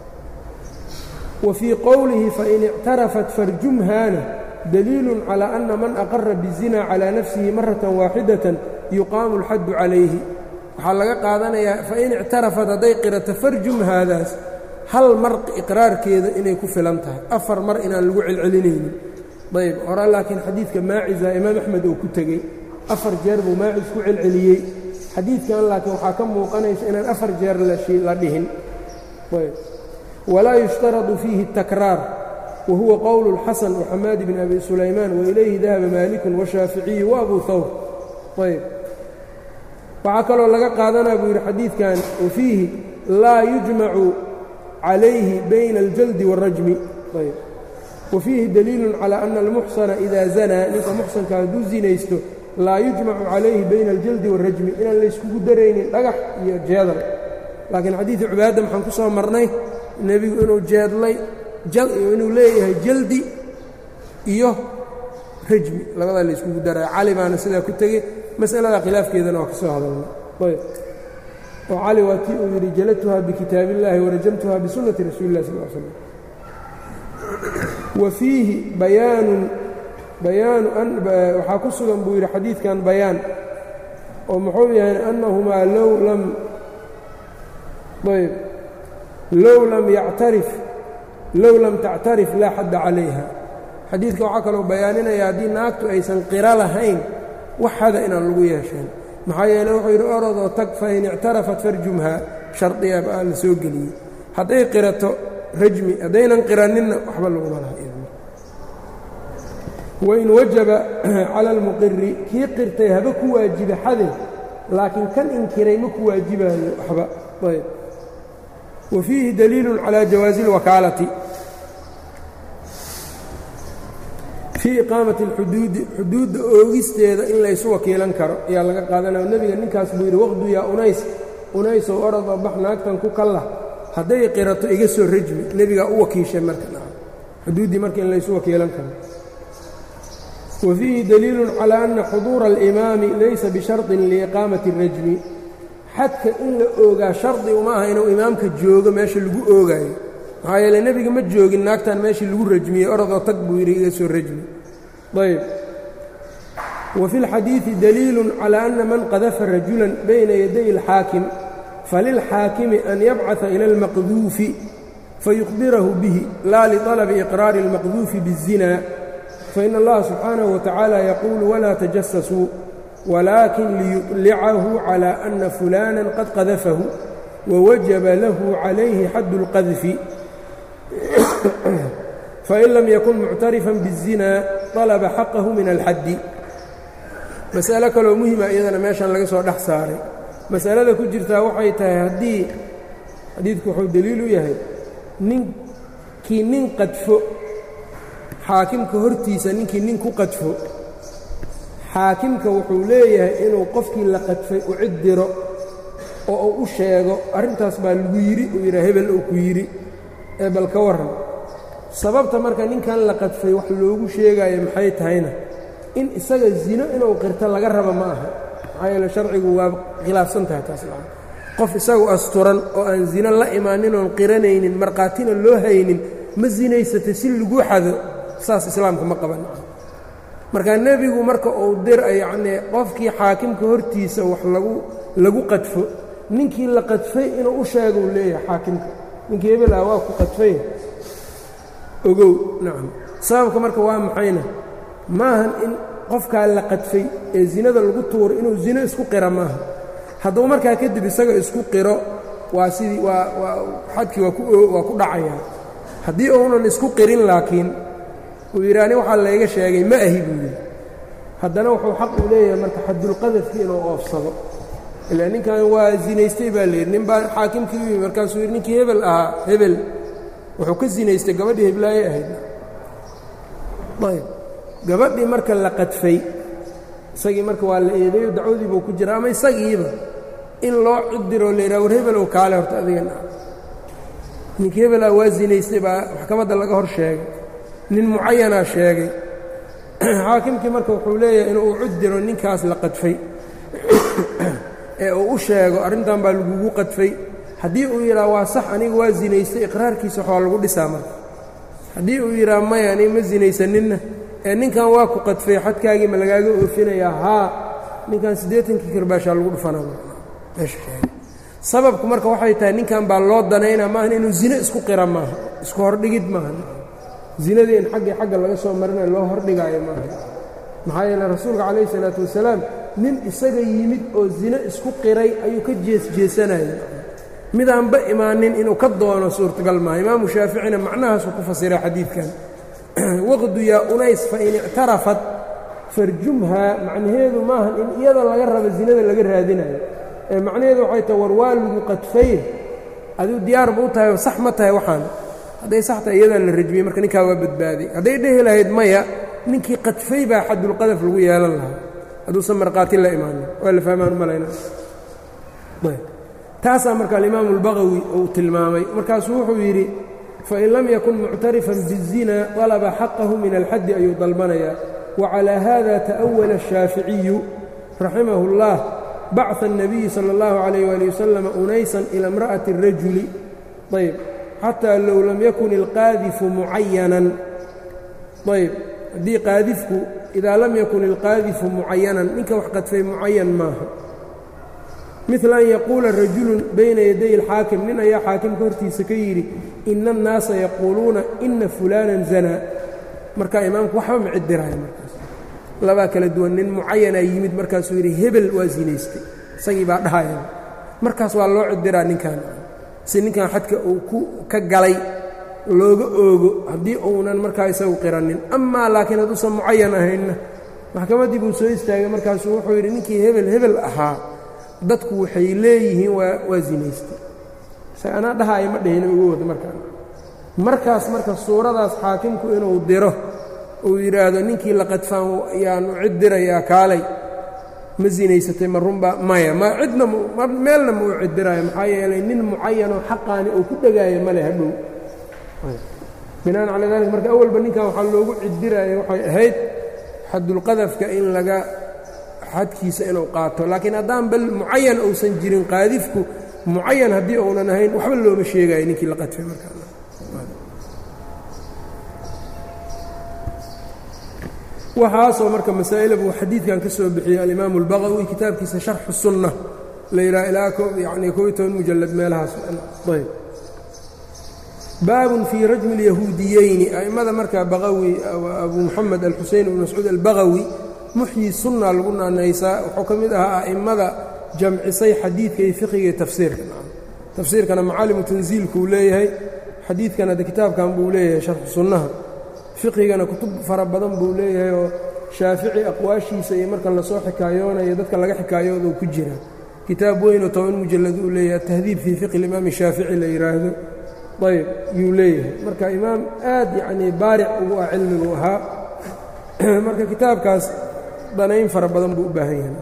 wa fii qowlihi fain ictarafat farjumhaana daliilun calaa ana man aqara bizina calaa nafsihi maratan waaxidatan yuqaamu alxaddu calayhi waxaa laga qaadanayaa fain ictarafat hadday qirato farjum haadaas hal mar iqraarkeeda inay ku filan tahay 4 mar inaan lagu celcelinaynin ayb hore laakiin xadiidka maaciza imaam axmed uu ku tegey 4 jeer buu maacis ku celceliyey xadiidkan laakiin waxaa ka muuqanaysa inaan 4 jeer la dhihin ayb walaa yushtaradu fiihi الtakraar wa huwa qowl اlxasan waxamaad bn abi sulaymaan wailayhi dahaba maalikun washaaficiyu waabu hawr ayb waxaa kaloo laga qaadanaa buu yidhi xadiidkan wafiihi laa yujmacu calayhi bayna aljaldi wاlrajmi ayb wafiihi daliilun calaa ana almuxsana idaa zanaa ninka muxsanka hadduu zinaysto laa yujmacu calayhi bayna aljaldi wاlrajmi inaan layskugu daraynin dhagax iyo jeedal laakiin xadiidu cibaadda maxaan ku soo marnay nebigu inuu jeedlay inuu leeyahay jaldi iyo rajmi labadaa layskugu daraya cali baana sidaa ku tegey masalada khilaafkeedana waa ka soo hadalna ayb oo cali waa tii uu yidhi jaladtuhaa bikitaabi illaahi warajamtuhaa bisunnati rasuuli illahi sal l slam wa fiihi waxaa ku sugan buu yidhi xadiidkan bayaan oo muxuu yahay annahumaa low lam tactarif laa xadda calayha xadiidka waxaa kaloo bayaaninaya haddii naagtu aysan qira lahayn wax hada inaan lagu yeesheen maxaa yeele wuxuu yidhi orodoo tag fain ictarafat farjumhaa shardiya baa la soo geliyey hadday qirato rajmi haddaynan qiraninna waxba laguma laha wain wajaba cala almuqiri kii qirtay haba ku waajiba xade laakiin kan inkiray ma ku waajibaayo waxba ayb wa fiihi daliilun calaa jawaazi اlwakaalati fii iqaamati اlxuduudi xuduudda oogisteeda in laysu wakiilan karo ayaa laga qaadanaya nebiga ninkaas buu yidhi waqdu yaa unaysow orodoo bax naagtan ku kallah hadday qirato iga soo rajmi nebigaa u wakiishay marka xuduuddii marka in laysu wakiilan karo wa fiihi daliilun calaa ana xuduura alimaami laysa bisharطin liiqaamati اrajmi xadka in la oogaa shardi uma aha inuu imaamka joogo meesha lagu oogaayo maxaa yeele nebiga ma joogin naagtan meeshii lagu rajmiyey orodoo tag buu yidhi iga soo rajmi ayb wa fi اlxadiiثi daliilun calaa ana man qadafa rajulan bayna yaday اlxaakim falilxaakimi an yabcaثa ila اlmaqduufi fayukhbirahu bihi laa liطalabi iqraari اlmaqduufi bالzina fain allaha subxaanaه watacaala yaquulu walaa tajasasuu walaakin liyuطlicahu calى ana fulana qad qadafahu wawajaba lahu calayhi xaddu اlqadfi fain lam yakun muctarifan biالzina طalaba xaqahu min alxaddi mas'alo kaloo muhima iyadana meeshan laga soo dhex saaray masalada ku jirtaa waxay tahay haddii xadiidku wuxuu deliil u yahay ninkii nin qadfo xaakimka hortiisa ninkii nin ku qadfo xaakimka wuxuu leeyahay inuu qofkii la qadfay u cid diro oo uu u sheego arrintaas baa lagu yidhi uu yidhaa hebel uu ku yidhi ee bal ka warran sababta marka ninkan la qadfay wax loogu sheegaayo maxay tahayna in isaga zino inuu qirto laga rabo ma aha maxaa yeele sharcigu waa khilaafsan tahay taas laa qof isagu asturan oo aan zino la imaanin oon qiranaynin markhaatina loo haynin ma zinaysatay si lagu xado saas islaamka ma qaban marka nebigu marka uu yacnii qofkii xaakimka hortiisa wax lagu qadfo ninkii la qadfay inuu u sheegou leeyahay xaakimka ninkii hebel ah waa ku qadfay ogow nacam sababka marka waa maxayna maahan in qofkaa la qadfay ee zinada lagu tuuro inuu zino isku qira maaha hadduu markaa kadib isaga isku qiro waa sidii waa xadkii waa ku dhacayaa haddii uunan isku qirin laakiin uu yidhi ani waxaa layga sheegay ma ahi buu yidhi haddana wuxuu xaq u leeyahay marka xadulqadafkii inuu oofsado ilaa ninkan waa zinaystay baa layidhi nin baa xaakimkii u yimi markaasuu yidhi ninkii hebel ahaa hebel wuxuu ka zinaystay gabadhii heblaaye ahayd ayb gabadhii marka la qadfay isagii marka waa la eedayo dacwadii buu ku jira ama isagiiba in loo cidiroo la yidhaha war hebelow kaale horta adigana ninkii hebelaa waa zinaystay baa maxkamadda laga hor sheegay nin mucayanaa sheegay xaakimkii marka wuxuu leeyahay inuu cidiro ninkaas la qadfay ee uu u sheego arrintan baa lagugu qadfay haddii uu yidhaha waa sax aniga waa zinaystay iqraarkiisa waxaa lagu dhisaa marka haddii uu yidhaha maya aniga ma zinaysaninna ee ninkan waa ku qadfay xadkaagii ma lagaaga oofinayaa haa ninkan 80 kirbaashaa lagu dhufanaa meesha sheegay sababku marka waxay tahay ninkan baa loo danaynaa maahan inuu zino isku qira maaha isku hordhigid maaha zinadii in xagga laga soo marinayo loo hordhigaayo maaha maxaa yeele rasuulka calayhi salaatu wasalaam nin isaga yimid oo zino isku qiray ayuu ka jeesjeesanaya midaanba imaanin inuu ka doono suurtagal maaha imaamu shaaficina macnahaasuu ku fasiray xadiidkan waqdu yaa unays fa in ictarafat farjumhaa macnaheedu maahan in iyada laga rabo zinada laga raadinayo ee macnaheedu waxay tahay war waa lagu qadfay adigu diyaar buu tahay sax ma tahay waxaan hadday sax tahay iyadaa la rajmiyey marka ninkaa waa badbaaday hadday dhehi lahayd maya ninkii qadfay baa xadulqadaf lagu yeelan lahaa hadduusan markhaati la imaanin waa la fahmaan u malaynaa taasaa marka alimaamu albagawi uu tilmaamay markaasuu wuxuu yidhi fain lam yakun muctarifan biالzina طalaba xaqahu min alxaddi ayuu dalbanayaa wacalى hada ta'wala الshaaficiyu raximahu اllah bacث الnabiyi salى اllahu عalayh wali wasalam unaysan ila imra'ati الrajuli ayb xataa low lam yakun ilqaadifu mucayanan ayb haddii qaadifku idaa lam yakun ilqaadifu mucayanan ninka wax qadfay mucayan maaha midla an yaquula rajulun bayna yaday alxaakim nin ayaa xaakimka hortiisa ka yidhi ina annaasa yaquuluuna ina fulaanan zanaa markaa imaamku waxba ma cidiraya markaas labaa kala duwan nin mucayanaa yimid markaasuu yidhi hebel waa zinaystay isagii baa dhahaya markaas waa loo cidiraa ninkan si ninkan xadka uu ka galay looga oogo haddii uunan markaa isagu qiranin amaa laakiin hadduusan mucayan ahaynna maxkamaddii buu soo istaagay markaasuu wuxuu yidhi ninkii hebel ahaa dadku waxay leeyihiin waa zinaystay isaga anaa dhahaaya ma dhihina uga wada markaas marka suuradaas xaakimku inuu diro uu yidhaahdo ninkii la qadfaan yaanu cid dirayaa kaalay ma zinaysatay ma runbaa maya ma cidna meelna ma uu cidiraayo maxaa yeelay nin mucayanoo xaqaani uu ku dhegaayo male hadhow binaan calaa dalik marka awalba ninkan waxaa loogu cidiraayo waxay ahayd xadulqadafka in laga xadkiisa inuu qaato laakiin haddaan bal mucayan uusan jirin qaadifku mucayan haddii uunan ahayn waxba looma sheegayo ninkii la qadfay markaa waxaasoo marka masaa'ila buu xadiidkan ka soo bixiyey alimaamu albagawi kitaabkiisa sharxu sunna la yidhaha ilaa yani 11 mujallad meelahaas ayb baabun fii rajmi اlyahuudiyeyni a'immada markaa bagawi abu moxamed alxuseyn ibnu mascuud albagawi muxyi sunna lagu naanaysaa wuxuu ka mid ahaa a'immada jamcisay xadiidka iyo fiqiga iyo tafsiirkana macaalimu tansiilkuu leeyahay xadiidkana de kitaabkan buu leeyahay sharxu sunnaha fiqigana kutub fara badan buu leeyahay oo shaafici aqwaashiisa iyo marka lasoo xikaayoonayo dadka laga xikaayooda uu ku jira kitaab weyn oo 10 mujallad uu leeyahay tahdiib fii fiqi imaam shaafici la yidhaahdo ayb yuu leeyahay marka imaam aad yacnii baaric ugu ah cilmigu ahaa marka kitaabkaas danayn fara badan buu u baahan yahay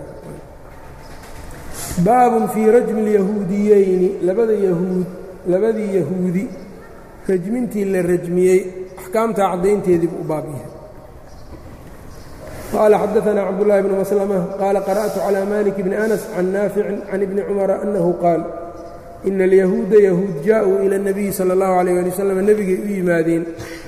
baabun fii rajmi اlyahuudiyeyni labadii yahuudi rajmintii la rajmiyey axkaamta caddaynteedii buu u baab yahay qaala xadaثna cabdالlahi bn maslmة qaala qara'tu calى malik bni anas can naaficin can ibni cumara annahu qaal ina alyahuuda yahuud jaaءuu ilى الnabiyi salى اllahu عalيه ali waslm nebigay u yimaadeen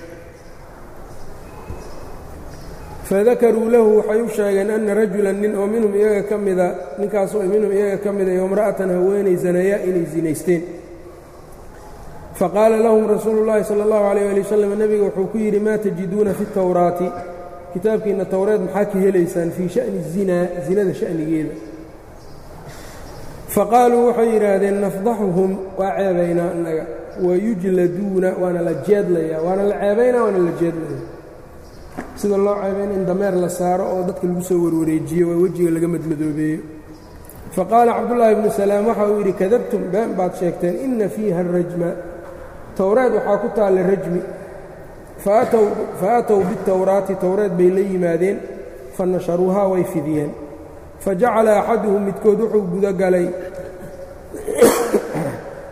fadakaruu lahu waxay u sheegeen ana rajulan nin oo minhum iyaga ka mida ninkaasoo minhum iyaga ka mida yo imra'atan haweenay zanayaa inay zinaysteen faqaala lahum rasuulu اllahi salى اllahu عalيyه ali waslm nebiga wuxuu ku yidhi maa tajiduuna fi اtawraati kitaabkiinna towreed maxaa ka helaysaan fii sha'ni الzinaa zinada sha'nigeeda faqaaluu waxay yidhaahdeen nafdaxuhum waa ceebaynaa innaga wayujladuuna waana la jeedlayaa waana la ceebaynaa waana la jeedlayaa sida loo ceebayna in dameer la saaro oo dadka lagu soo warwareejiyo waa wejiga laga madmadoobeeyo faqaala cabdullaahi bnu salaam waxa uu yidhi kadabtum been baad sheegteen inna fiiha arajma towreed waxaa ku taalla rajmi faatow bitowraati towreed bay la yimaadeen fa nasharuuhaa way fidiyeen fajacala axaduhum midkood wuxuu gudagalay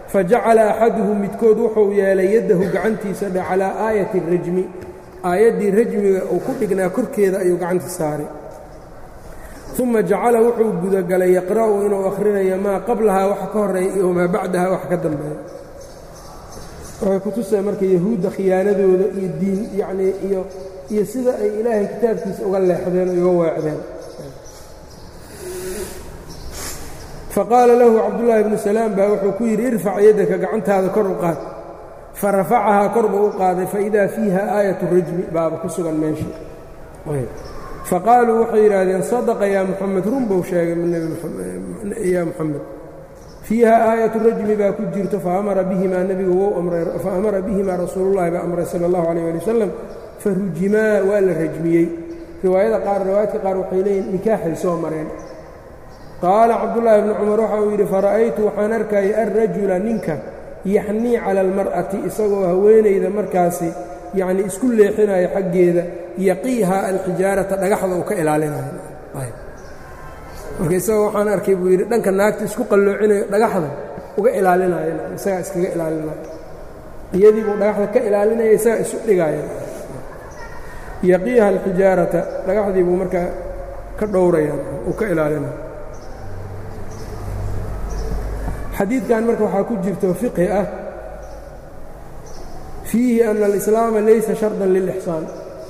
fajacala axaduhum midkood wuxuu yeelay yaddahu gacantiisa dhe calaa aayati rajmi aayaddii rajmiga uu ku dhignaa korkeeda ayuu gacanta saaray uma jacala wuxuu gudagalay yaqra'u inuu akhrinayo maa qablahaa wax ka horreeya iyo maa bacdaha wax ka dambeeya waxay ku tusaya marka yahuudda khiyaanadooda iyo diin yacnii iyo sida ay ilaahay kitaabkiisa uga leexdeen oo uga weecdeen faqaala lahu cabdullaahi bnu salaam baa wuxuu ku yidhi irfac yaddaka gacantaada kor u qaad farafacahaa kor buu u qaaday faidaa fiiha aayatu rajmi baaba ku sugan meesha faqaaluu waxay yidhaahdeen sadaqa yaa muxamed run buu sheegay yaa muxamed fiiha aayatu rajmi baa ku jirto faamara bihimaa nebigu wou amray faamara bihimaa rasuulullahi baa amray sala allahu calayh ali wasalam farujimaa waa la rajmiyey riwaayadka qaar waxay leeyihin nikaaxay soo mareen qaala cabdullaahi bnu cumar waxa uu yidhi fara'aytu waxaan arkayay alrajula ninka yaxnii cala almar'ati isagoo haweenayda markaasi yacnii isku leexinaya xaggeeda yaqiihaa alxijaarata dhagaxda uu ka ilaalinayo marka isagoo waxaan arkay buu yidhi dhanka naagta isku qalloocinayo dhagaxda uga ilaalinayo isagaa iskaga ilaalinayo iyadii buu dhagaxda ka ilaalinaya isagaa isu dhigaya yaqiiha alxijaarata dhagaxdii buu markaa ka dhowraya uu ka ilaalinayo xadiidkan marka waxaa ku jirto fiqhi ah fiihi ana alislaama laysa shardan lilixsaan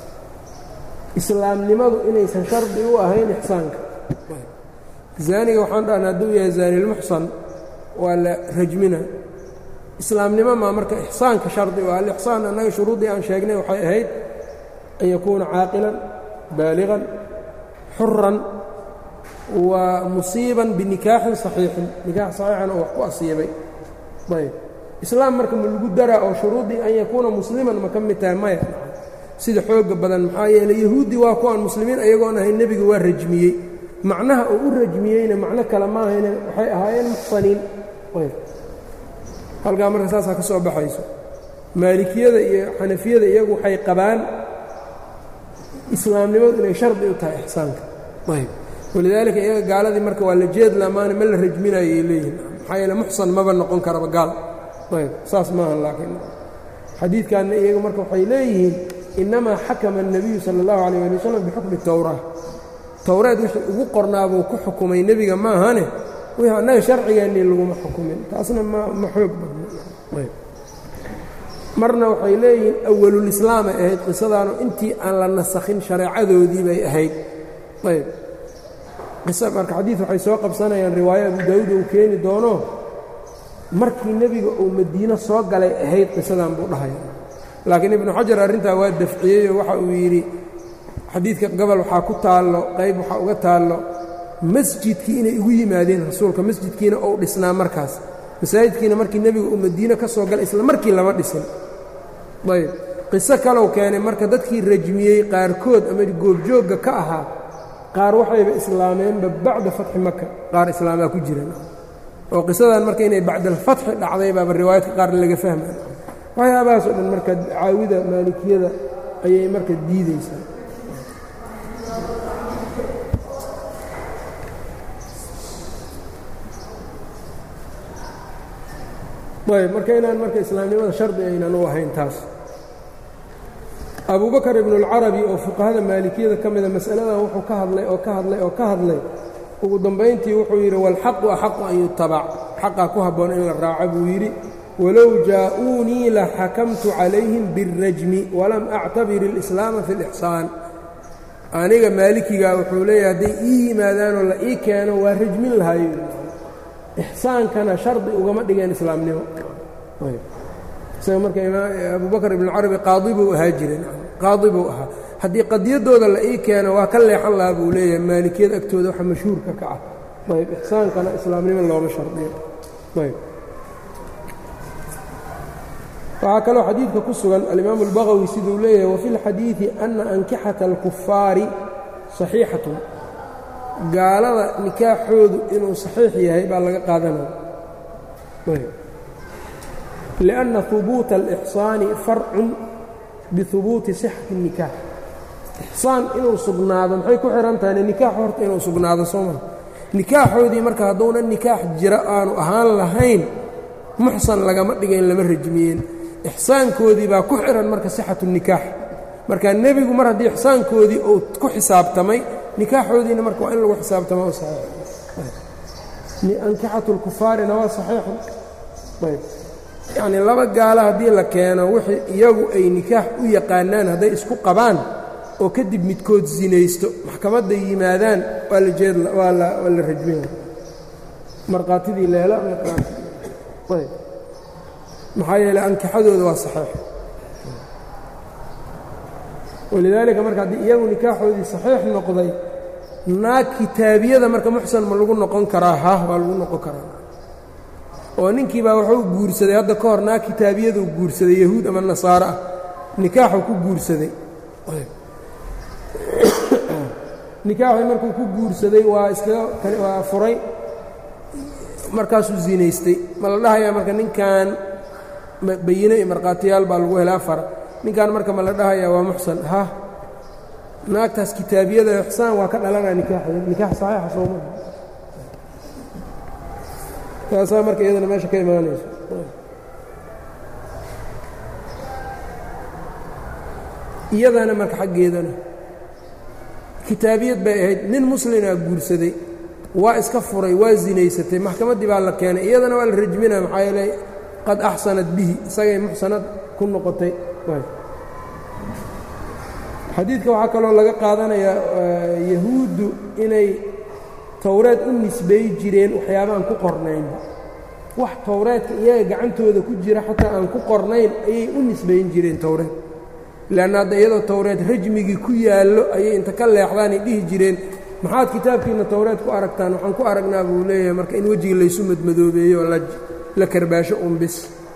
islaamnimadu inaysan shardi u ahayn ixsaanka zaaniga waxaan dhahna hadduu yahay zaanilmuxsan waa la rajmina islaamnimo maa marka ixsaanka shardi u ah alixsaan annaga shuruuddii aan sheegnay waxay ahayd an yakuuna caaqilan baaligan xuran waa musiiban binikaaxin saxiixin nikaax saxiixan oo wax ku asiibay ayb islaam marka ma lagu daraa oo shuruuddii an yakuuna musliman ma ka mid tahay maya sida xooga badan maxaa yeeley yahuudi waa kuwaan muslimiin ayagoon ahayn nebiga waa rajmiyey macnaha uu u rajmiyeyna macno kale maahayne waxay ahaayeen muxsaniin ayb halkaa marka saasaa ka soo baxayso maalikiyada iyo xanafiyada iyagu waxay qabaan islaamnimadu inay shardi u tahay ixsaanka ayb walidaalika iyaga gaaladii marka waa la jeed lamaana ma la rajminayay leeyihin maxaa yeele muxsan maba noqon karaba gaal ayb saas maaha laakiin xadiidkanna iyaga marka waxay leeyihiin innamaa xakama الnabiyu salى اllahu عalيه ali wasalam bixukmi towraa towreed wixii ugu qornaabuu ku xukumay nebiga maahane wixii annaga sharcigeennii laguma xukumin taasna ma xoog badno ayb marna waxay leeyihiin awalulislaamay ahayd qisadaanu intii aan la nasakhin shareecadoodii bay ahayd ayb marka xadiid waxay soo qabsanayaan riwaayo abu daawuud uu keeni doono markii nebiga uu madiino soo galay ahayd qisadan buu dhahaya laakiin ibnu xajar arrintaa waa dafciyey oo waxa uu yidhi xadiidka gobol waxaa ku taallo qayb waxaa uga taallo masjidkii inay igu yimaadeen rasuulka masjidkiina ou dhisnaa markaas masaajidkiina markii nebiga uu madiino ka soo galay isla markii lama dhisin ayb qiso kalow keenay marka dadkii rajmiyey qaarkood ama goobjoogga ka ahaa qaar waxayba islaameenba bacda fatxi maka qaar islaamaa ku jiran oo qisadan marka inay bacdalfatxi dhacday baaba riwaayadka qaar laga fahmaya waxyaabahaas oo dhan marka caawida maalikiyada ayay marka diidaysaa ayb marka inaan marka islaamnimada shardi aynan u ahayn taas abubakr ibnu اlcarabi oo fuqahada maalikiyada ka mida mas'aladan wuxuu ka hadlay oo ka hadlay oo ka hadlay ugu dambayntii wuxuu yidhi wاlxaqu axaqu an yutabac xaqaa ku habboon in la raaco buu yidhi walow jaa'uunii laxakamtu calayhim biاlrajmi walam actabir اlislaama fi اlixsaan aniga maalikigaa wuxuu leeyahay hadday ii yimaadaanoo la ii keeno waa rajmin lahayo ixsaankana shardi ugama dhigeen islaamnimo isaga marka abubakr ibn carabi qaadi buu ahaa jireen qaadi buu ahaa haddii qadiyaddooda la ii keeno waa ka leexan lahaa buu leeyahay maalikiyada agtooda waxa mashhuurka ka ah ayb ixsaankana islaamnimo looma shardiyo ayb waxaa kaloo xadiidka ku sugan alimaamu اlbagawi siduu leeyahay wafi اlxadiidi ana ankixata اlkufaari صaxiixatun gaalada nikaaxoodu inuu saxiix yahay baa laga qaadanaya liأnna hubuuta alإxsaani farcun bihubuuti sixati الnikaax ixsaan inuu sugnaado maxay ku xihan tahay nikaax horta inuu sugnaado soo maa nikaaxoodii marka hadduuna nikaax jira aanu ahaan lahayn muxsan lagama dhigayn lama rajmiyeen ixsaankoodii baa ku xihan marka sixatu nikaax marka nebigu mar haddii ixsaankoodii uu ku xisaabtamay nikaaxoodiina marka waa in lagu xisaabtamo oo saxiix ankixatu lkufaarina waa saxiixun ayb yacnii laba gaala haddii la keeno wixii iyagu ay nikaax u yaqaanaan hadday isku qabaan oo kadib midkood sinaysto maxkamadda yimaadaan waa la rajminaya markhaatidii leela ayb maxaa yeeley ankixadooda waa saxiix walidaalika marka haddii iyagu nikaaxoodii saxiix noqday naag kitaabiyada marka muxsan ma lagu noqon karaa waa lagu noqon karaa oo ninkii baa wuxuu guursaday hadda ka hor naag kitaabiyaduu guursaday yahuud ama nasaaro ah nikaaxuu ku guursaday nikaaxii markuu ku guursaday waa furay markaasuu zinaystay ma la dhahayaa marka ninkan bayine iyo markhaatiyaal baa lagu helaa fara ninkan marka ma la dhahayaa waa muxsan naagtaas kitaabiyada ixsaan waa ka dhalanaa nikaaxeeda nikaax saxiixa soo maha taasaa marka iyadana meesha ka imaanayso iyadana marka xaggeedana kitaabiyad bay ahayd nin muslimaa guursaday waa iska furay waa zinaysatay maxkamaddii baa la keenay iyadana waa la rajminaa maxaa yeeley qad axsanad bihi isagay muxsanad ku noqotay xadiidka waxaa kaloo laga qaadanayaa yahuuddu inay towreed u nisbeey jireen waxyaabaaan ku qornaynba wax towreedka iyaga gacantooda ku jira xataa aan ku qornayn ayay u nisbayn jireen towreed leanna hadda iyadoo towreed rajmigii ku yaallo ayay inta ka leexdaanay dhihi jireen maxaad kitaabkiinna towreed ku aragtaan waxaan ku aragnaa buu leeyahay marka in wejiga laysu madmadoobeeyo oo la karbaasho unbis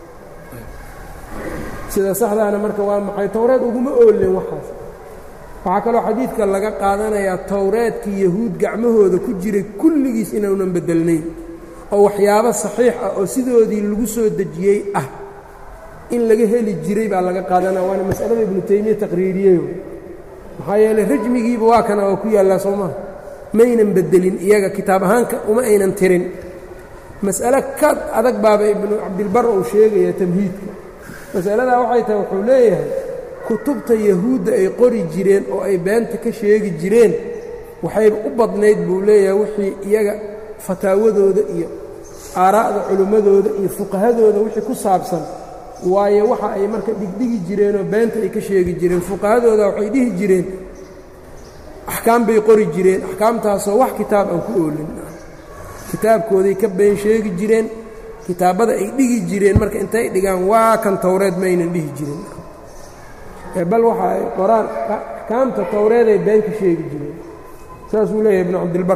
sida saxdaana marka waa maxay towreed uguma oolin waxaas waxaa kaloo xadiidka laga qaadanayaa towreedkii yahuud gacmahooda ku jiray kulligiis inuunan beddelnayn oo waxyaabo saxiix ah oo sidoodii lagu soo dejiyey ah in laga heli jiray baa laga qaadanaya waana mas'alada ibnu taymiya taqriiriyeyo maxaa yeeley rajmigiiba waa kana oo ku yaallaa soo maha maynan beddelin iyaga kitaab ahaanka uma aynan tirin mas'ale ka adag baaba ibnu cabdilbar uu sheegaya tamhiidka mas'aladaa waxay tahay wuxuu leeyahay kutubta yahuudda ay qori jireen oo ay beenta ka sheegi jireen waxayba u badnayd buu leeyahay wixii iyaga fataawadooda iyo aaraa'da culimmadooda iyo fuqahadooda wixii ku saabsan waayo waxa ay marka dhigdhigi jireenoo beenta ay ka sheegi jireen fuqahadooda waxay dhihi jireen axkaam bay qori jireen axkaamtaasoo wax kitaab aan ku oolin kitaabkooday ka been sheegi jireen kitaabbada ay dhigi jireen marka intay dhigaan waa kan towreed maynan dhihi jirin bal waxa ay qoraan axkaamta towreeday been ka sheegi jireen saasuu leeyahay ibnu cabdilbar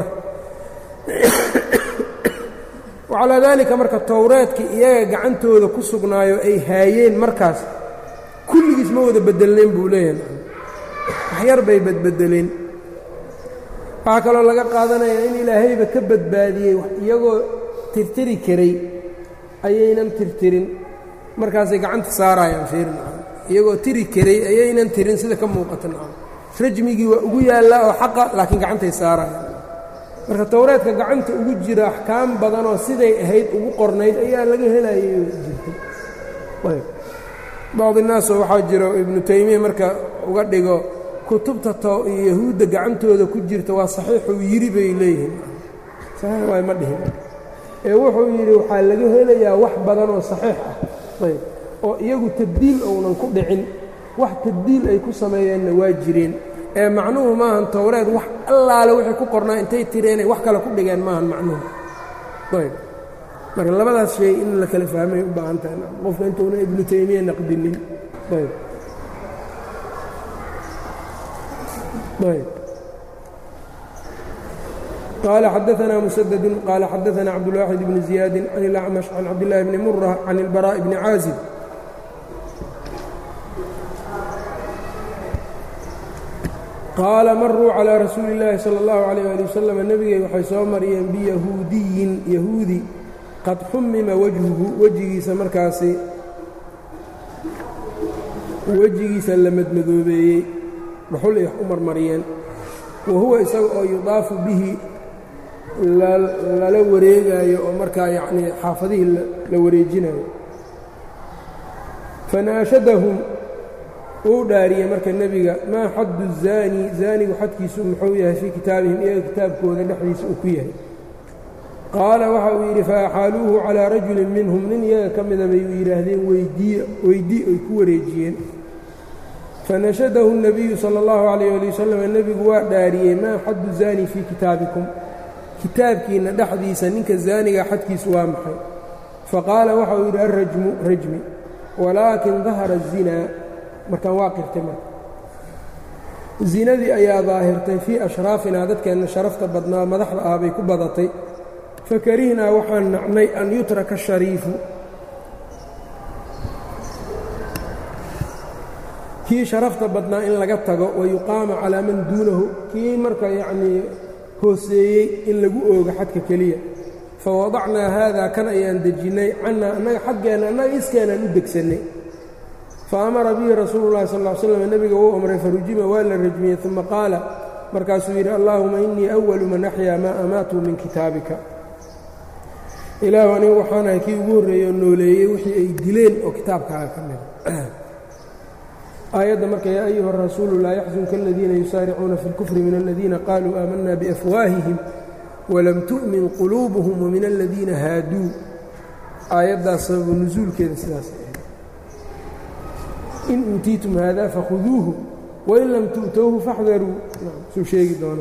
wacalaa daalika marka towreedkii iyaga gacantooda ku sugnaayo ay haayeen markaas kulligiis ma wada beddelnayn buu leeyahay waxyar bay badbedeleen waxaa kaloo laga qaadanayaa in ilaahayba ka badbaadiyey iyagoo tirtiri karay ayaynan tirtirin markaasay gacanta saarayaan fiirna iyagoo tiri karay ayaynan tirin sida ka muuqata nacam rajmigii waa ugu yaallaa oo xaqa laakiin gacantay saarayaan marka towreedka gacanta ugu jira axkaam badanoo siday ahayd ugu qornayd ayaa laga helayay jirtay bacdi naasoo waxaa jiro ibnu taymiya marka uga dhigo kutubta yahuudda gacantooda ku jirta waa saxiixuu yidhi bay leeyihiin saxiix waay ma dhihin ee wuxuu yidhi waxaa laga helayaa wax badan oo saxiix ah ayb oo iyagu tabdiil ounan ku dhicin wax tabdiil ay ku sameeyeenna waa jireen ee macnuhu maahan towreed wax allaale wixii ku qornaa intay tireenay wax kale ku dhigeen maahan macnuhu ayb marka labadaas shay in la kala fahmay u baahan tahay qofka intuuna ibnu taymiya naqdinin ayb قال xدثنا مسدد قال xدثنا cبدالواحد بن زياد عن الأعمش عن عبد الله بن مرة عن البراء بن عازب قال marوu عlى رasuuل اللahi صلى الله عليه ولي وسلم nebigay waxay soo mariyeen بيahuudiyin yahuudi qad xumima wجهuhu wejigiisa la madmadoobeeyey dhuxul ay wax u marmariyeen wa huwa isaga oo yudaafu bihi lala wareegayo oo markaa yacnii xaafadihii la wareejinayo. fanaashadahum wuu dhaariyey marka nebiga maa xaddu zaani zaanigu xadkiisu muxuu yahay fii kitaabihim iyaga kitaabkooda dhexdiisa uu ku yahay. qaala waxa uu yidhi faaxaaluuhu calىa rajulin minhum nin iyaga ka mida bay yidhaahdeen weydii ay ku wareejiyeen. fanashadahu الnabiyu salى اllahu عalayه ali wasalam nebigu waa dhaariyey maa xaddu zaani fii kitaabikum kitaabkiinna dhexdiisa ninka zaaniga xadkiisu waa maxay. faqaala waxa uu yidhi alrajmu rajmi walaakin dahara الzinaa markaan waa qirtay marka zinadii ayaa daahirtay fii ashraafinaa dadkeenna sharafta badnaa madaxda ah bay ku badatay. fakarihnaa waxaan nacnay an yutraka ashariifu kii sharafta badnaa in laga tago wayuqaama calaa man duunahu kii marka yacnii hooseeyey in lagu oogo xadka keliya. fawadacnaa haadaa kan ayaan dejinnay cannaa annaga xaggeenna annaga iskeenaan u degsannay. faamara bihi rasuulu llahi sal ll ly slam nebiga wuu amray farujima waa la rajmiyey. uma qaala markaasuu yidhi allaahuma innii awalu man axyaa maa amaatuu min kitaabika ilaahu anigu waxaan ahay kii ugu horreeyey oo nooleeyey wixii ay dileen oo kitaabkaaga ka mida. aayadda marka yaa ayuha rasuulu laa yaxzunka aladiina yusaaricuuna fi اlkufri min aladiina qaaluu aamanna biafwaahihim walam tu'min quluubuhum wamin aladiina haaduu aayaddaas sababu nusuulkeeda sidaas in uutiitum haada fakhuduuhu wain lam tu'towhu faxdaruu suu sheegi doono.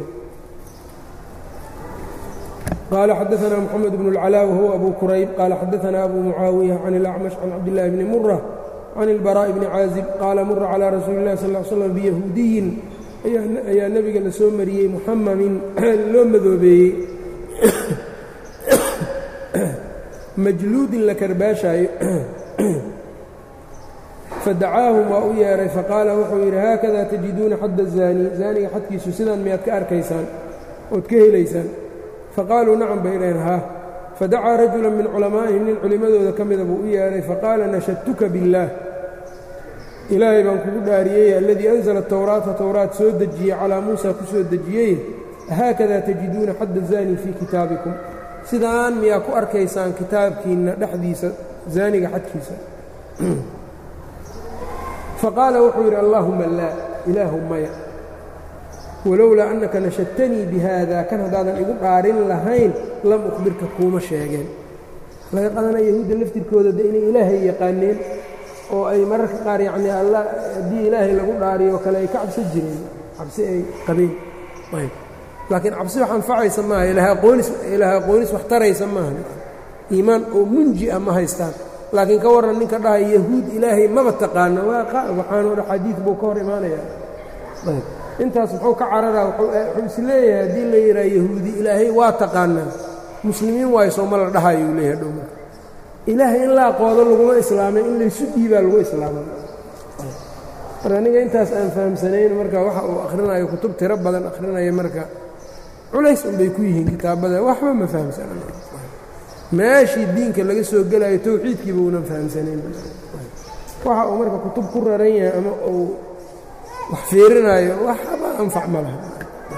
قال xدثنا محمد بن العلاء وهو أبو كريب قال xدثنا أبو معاوية عن الأعمش عن عبد الله بن مرة عن البراء بن عازب قال مر على رsuuل اللhi صلى اه عليه وسلم بيهوudiyin ayaa nebiga la soo mariyey muxamamin loo madoobeeyey majluudin la karbaashaayo fadacaahum waa u yeehay faqaala wuxuu yidhi haakada tajiduuna xadda الزaani zaaniga xadkiisu sidaan miyaad ka arkaysaan ood ka helaysaan. faqaaluu nacam bay dhaheen haa. fadacaa rajula min culamaa'ihim nin culimmadooda ka mida buu u yeedhay faqaala nashadtuka biاllaah ilaahay baan kugu dhaariyey aladii anzala towraata towraat soo dejiyey calaa muusa ku soo dejiyey haakada tajiduuna xadda zaani fii kitaabikum sidaan miyaa ku arkaysaan kitaabkiinna dhexdiisa zaaniga xadkiisa. faqaala wuxuu yidhi allaahuma laa ilaahu maya walowlaa annaka nashadtanii bihaada kan haddaadan igu dhaarin lahayn lam ukhbirka kuuma sheegeen. laga qadanaya yahuudda laftirkooda de inay ilaahay yaqaaneen oo ay mararka qaar yacnii alla haddii ilaahay lagu dhaariyo kale ay ka cabsan jireen cabsi ay qabeen. laakiin cabsi wax anfacaysa maaha ilaahay aqoonis wax taraysa maaha iimaan oo munji-a ma haystaan. laakiin ka warran ninka dhahay yahuud ilaahay maba taqaano waxaanu xadiid buu ka hor imaanayaa. intaas muxuu ka cararaa wuxuu is leeyahay haddii la yidhaha yahuudi ilaahay waa taqaanaa muslimiin waayo sooma la dhahayuu leeyahay dhow marka ilaahay in la aqoodo laguma islaamay in laysu dhiibaa lagu islaamay. marka aniga intaas aan fahamsanayn marka waxa uu akhrinayo kutub tiro badan akhrinaya marka culays unbay ku yihiin kitaabada waxba ma fahamsanan meeshii diinka laga soo gelayo tawxiidkiiba uunan fahamsanayn waxa uu marka kutub ku raran yahay ama uu wax fiirinaayo waxba anfac ma laha.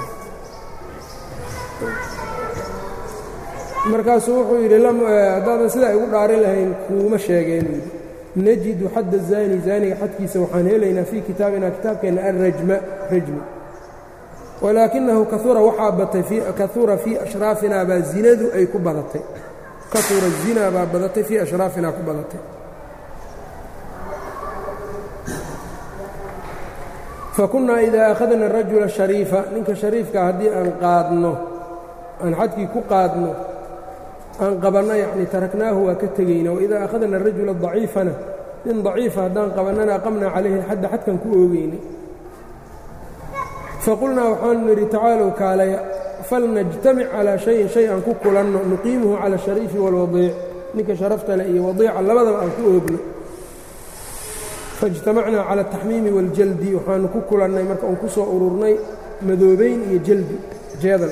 markaasuu wuxuu yidhi haddaadan sidaa igu dhaarin lahayn kuuma sheegeen najidu xadda zaani zaaniga xadkiisa waxaan helaynaa fii kitaabina kitaabkeenna alrajmi walaakinahu kaura waxaa batay kaura fii ashraafinaa baa zinadu ay ku badatay kaura zinaa baa badatay fii ashraafinaa ku badatay. fakunnaa idaa akhadna arajula shariifa ninka shariifka haddii aan qaadno aan xadkii ku qaadno aan qabanno yacni taraknaahu waa ka tegayna waidaa akhadna arajula daciifana nin daciifa haddaan qabannana aqamnaa calayhi xadda xadkan ku oogeynay. faqulnaa waxaanu nidhi tacaalow kaalaya falnajtamic calaa shayin shay aan ku kulanno nuqiimuhu cala ashariifi waalwadiic ninka sharaftale iyo wadiica labadaba aan ku oogno. faاجtamacnaa calى الtaxmiimi wاljaldi waxaanu ku kulannay marka uun ku soo ururnay madoobayn iyo jaldi jeedal.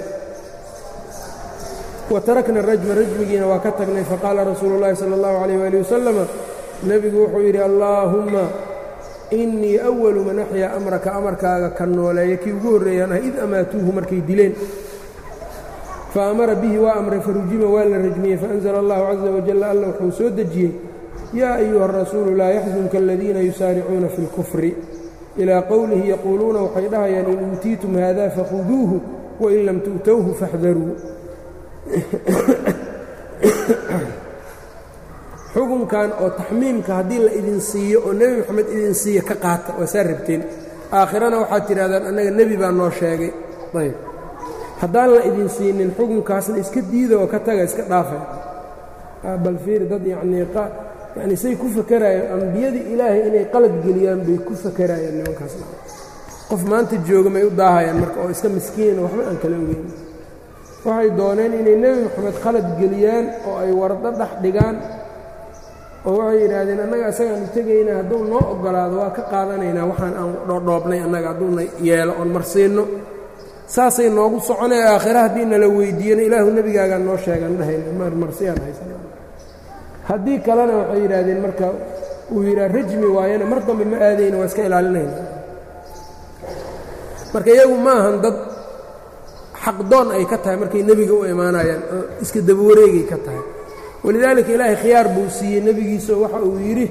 wa tarakna rajma rajmigiina waa ka tagnay faqaala rasuulu اllahi salى اllahu عalيyه wali wasalama nebigu wuxuu yidhi allaahumma innii أwalu man axyaa amraka amarkaaga ka nooleeya kii ugu horreeyaan ah id amaatuuhu markay dileen. faamara bihi waa amray farujima waa la rajmiyey faأnزla اllahu caزa wajal alla wuxuu soo dejiyey yaa أyuha الrasuulu laa yaxzunka aladiina yusaaricuuna fi اlkufri ilىa qowlihi yaquuluuna waxay dhahayaan in uutiitum hada fakhuduuhu wain lam tu'towhu faاxdaruu xukunkan oo taxmiimka haddii la idin siiyo oo nebi moxamed idin siiyo ka qaata waa saa rabteen aakhirana waxaad tidhahdaan annaga nebi baa noo sheegay ayb haddaan la idin siinin xukunkaasna iska diida oo ka taga iska dhaafa bal fiiri dad yacnii say ku fakarayaan ambiyadii ilaahay inay qalad geliyaan bay ku fakarayaan nimankaas qof maanta jooga may u daahayaan marka oo iska miskiina waxba aan kala ogeyn waxay dooneen inay nebi moxamed qalad geliyaan oo ay wardo dhex dhigaan oo waxay yidhaahdeen annaga isagaanu tegaynaa hadduu noo oggolaado waa ka qaadanaynaa waxaan aan dhoodhoobnay annaga hadduuna yeelo oon marsiinno saasay noogu soconee aakhira haddii nala weydiiyana ilaahu nebigaagaan noo sheegan dhahayna marsiyaan haysana haddii kalena waxay yidhaahdeen marka uu yidhaha rajmi waayana mar dambe ma aadayna waa iska ilaalinayna marka iyagu ma ahan dad xaqdoon ay ka tahay markay nebiga u imaanayaan oo iska dabawareegay ka tahay walidaalika ilaahay khiyaar buu siiyey nebigiisao waxa uu yidhi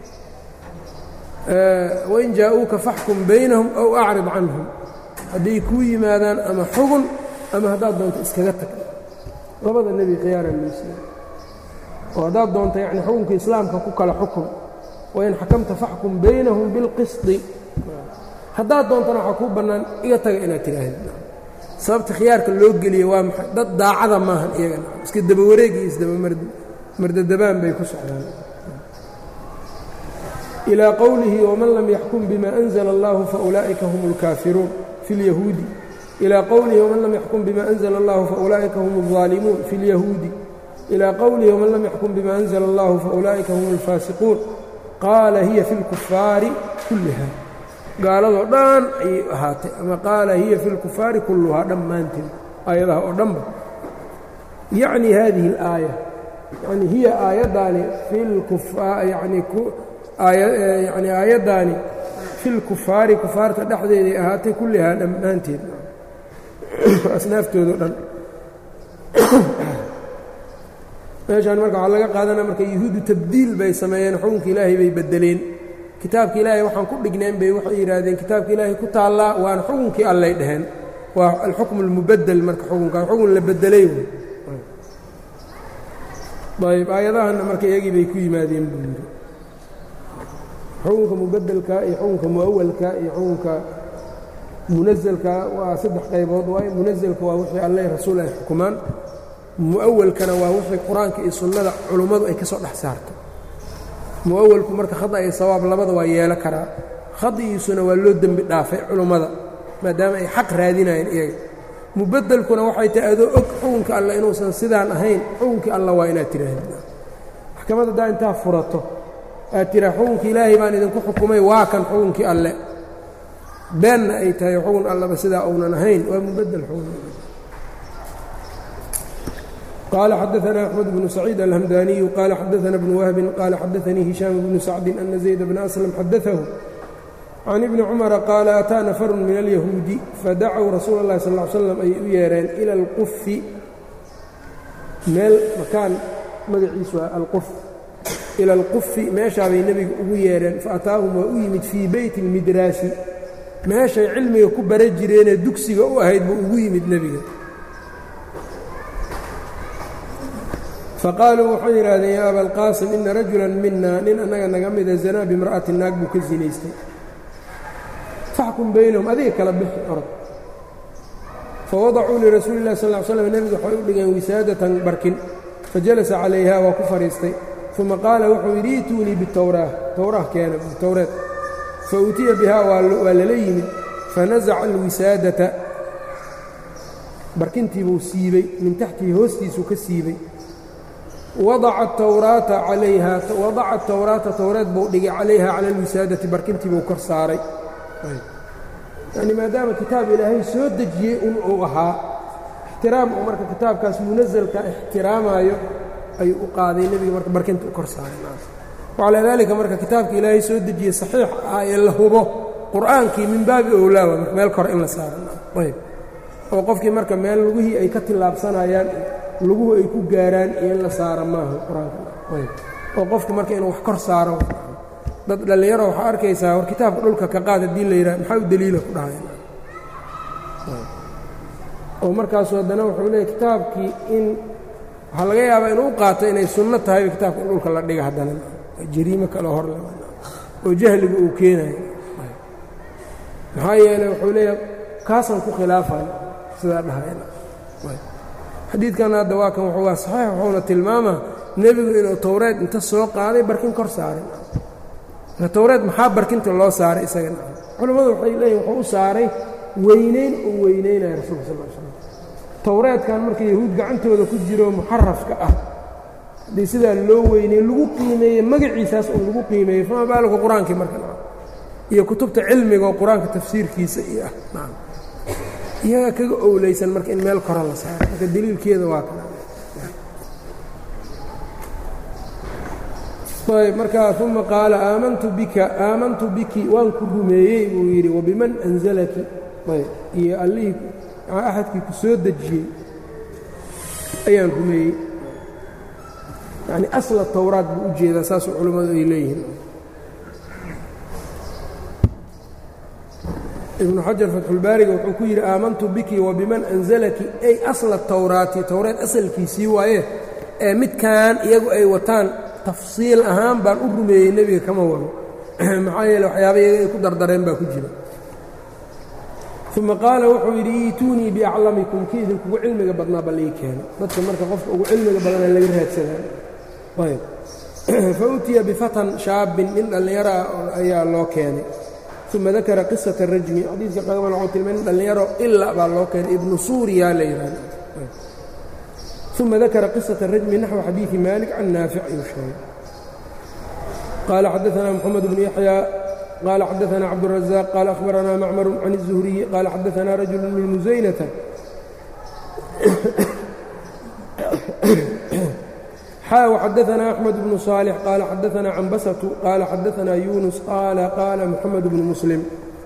wain jaa-uuka faxkum baynahum aw acrid canhum hadday kuu yimaadaan ama xugun ama haddaad doonto iskaga tag labada nebi khiyaaraa loo siiyey oo haddaad doonto yacni xukunka islaamka ku kala xukun wain xakamta faxkum baynahum bilqisdi haddaad doontana waxaa kuu bannaan iga taga inaad tidhaahda sababta khiyaarka loo geliye waa maxay dad daacada maahan iyagana iska dabawareeg iyo isdabamardadabaan bay ku socdaan ilaa qowlihi waman lam yaxkum bima anzla allahu faulaa'ika hum اlkaafiruun fi اlyahuudi ilaa qowlihi waman lam yaxkum bima anzla allahu faulaa'ika hum الظaalimuun fi اlyahuudi ilaa qowlihi waman lam yaxkum bima anzla allahu faulaa'ika hum اlfaasiquun qaala hiya fi اlkufaari kulliha gaaladoo dhan ayay ahaatay ama qaala hiya fi اlkufaari kulluhaa dhammaanteed aayadaha oo dhanba yacni hadihi اlaaya yani hiya aayaddaani fi yani aayaddaani fi اlkufaari kufaarta dhexdeeday ahaatay kullihaa dhammaanteed asnaaftoodo dhan meeshaan marka waxaa laga qaadanaya marka yahuudu tabdiil bay sameeyeen xukunka ilaahay bay beddeleen kitaabka ilaahay waxaan ku dhignayn bay waxay yidhaahdeen kitaabka ilaahay ku taallaa waana xukunkii allay dhaheen waa alxukmu اlmubaddel marka xukunkan xukun la beddelay ayb aayadahanna marka iyagii bay ku yimaadeen buu yidhi xukunka mubaddelka iyo xukunka mu'awalka iyo xukunka munazelka waa saddex qaybood waaye munazelka waa wixii alleh rasuul ay xukumaan mu'awalkana waa wixii qur-aanka iyo sunnada culummadu ay ka soo dhex saarto mu'awalku marka khada iyo sawaab labada waa yeelo karaa khadigiisuna waa loo dembi dhaafay culummada maadaama ay xaq raadinayeen iyaga mubaddelkuna waxay tahay adoo og xukunka alla inuusan sidaan ahayn xukunkii alla waa inaad tidhaahda maxkamad haddaa intaa furato aad tiraa xukunka ilaahay baan idinku xukumay waa kan xukunkii alle beenna ay tahay xukun allaba sidaa uunan ahayn waa mubaddel xukun قال xدثنا أحمد بن سعيد الهمdاني قال xدثنا بن وهب قال xدثني هiشام بن سعد أن زيد بن أسلم xدثه عن ابن cمر قال أtىa نفر من اليهوud fadacوu رasuuل اللhi صلى اه علي sسلم ayay u yeereen إلى الqfi meel makaan magaciisu waa alqf إلى الqfi meeshaabay nebiga ugu yeereen faأtaahum waa u yimid fيi beyt الmidraasi meeshay cilmiga ku bara jireenee dugsiga u ahayd buu ugu yimid nebiga faqaaluu waxay yidhaahdeen yaa abalqaasim ina rajula mina nin annaga naga mida zanaa bimra'atin naag buu ka sinaystay faxkum baynahum adiga kala bixi orod fawadacuu lirasuuli illahi sal ll slam nebiga waxay u dhigeen wisaadatan barkin fajalasa calayha waa ku fadhiistay uma qaala wuxuu yidhi ituunii bitowraa towraah keena towreed fa utiya bihaa waa lala yimid fanasaca alwisaadata barkintiibuu siibay min taxtihi hoostiisuu ka siibay wadaca towraata towreed buu dhigay calayha cala alwisaadati barkintii buu kor saaray yani maadaama kitaab ilaahay soo dejiyey un uu ahaa ixtiraam uu marka kitaabkaas munasalka ixtiraamaayo ayuu u qaaday nebiga marka barkinta u kor saaray wacalaa daalika marka kitaabka ilaahay soo dejiyey saxiix ah ee la hubo qur'aankii min baabi owlaawa marka meel kor in la saaro ayb oo qofkii marka meel lugihii ay ka tillaabsanayaan luguhu ay ku gaaraan iyo in la saaro maaha qur-aanka oo qofku marka inuu wax kor saaro dad dhallinyaro waxaa arkaysaa war kitaabka dhulka ka qaad haddii la yidhaha maxaa u daliila ku dhahayan oo markaasu haddana wuxuu leeyahy kitaabkii in waxaa laga yaabaa inuu u qaato inay sunno tahay kitaabka in dhulka la dhiga haddana jariimo kale hor le oo jahliga uu keenayo maxaa yeeley wuxuu leeyahay kaasaan ku khilaafay sidaa dhahayan xadiidkan hadda waa kan waa saxiix wuxuuna tilmaamaa nebigu inuu towreed inta soo qaaday barkin kor saaray towreed maxaa barkinta loo saaray isaga culammadu waxay leeyihin wuxuu u saaray weynayn uu weynaynaya rasuulka sal l slam towreedkan marka yahuud gacantooda ku jiro muxarafka ah haddii sidaa loo weyneeye lagu qiimeeye magaciisaas un lagu qiimeeyey fama baalika qur-aankii marka iyo kutubta cilmiga oo qur-aanka tafsiirkiisa iyo ah iyaga kaga owlaysan marka in meel kora la saaro marka daliilkeeda waa kana ayb markaa uma qaala aamantu biki waan ku rumeeyey buu yidhi wabiman anzalaki ayb iyo allihii axadkii ku soo dejiyey ayaan rumeeyey yacni asla towraat buu u jeedaa saasuu culammadu ay leeyihiin ibnu xajar fatxulbaariga wuxuu ku yidhi aamantu biki wabiman anzalaki ay asla towraati towreed asalkiisii waaye ee midkan iyagu ay wataan tafsiil ahaan baan u rumeeyey nebiga kama wado maxaa yeele waxyaaba iyaga ay ku dardareen baa ku jira uma qaala wuxuu yidhi iituunii biaclamikum kii idinkugu cilmiga badnaa bal ii keeno dadka marka qofka ugu cilmiga badanaa laga raadsadaa ayb fa utiya bifatan shaabin nin dhallinyaro ah ayaa loo keenay uma dakara qisata rajmi xadiidka qadban waxuu tilmay nin dhallinyaro ilaa baa loo keenay ibnu suuriya la yidhahda uma dakara qisata rajmi naxو xadiiثi malik can naafic ayuu sheegay qaala xadaثna mxamed bnu yaxya qaala xadaثna cabdالraزاq qaala akhbarana macmar can الzuhriyi qaala xadaثna rajulu min musaynata xadaثna أxmed bnu صاalح qaala xadaثna canbasةu qaala xadaثna yunus qaala mxamed bnu muslim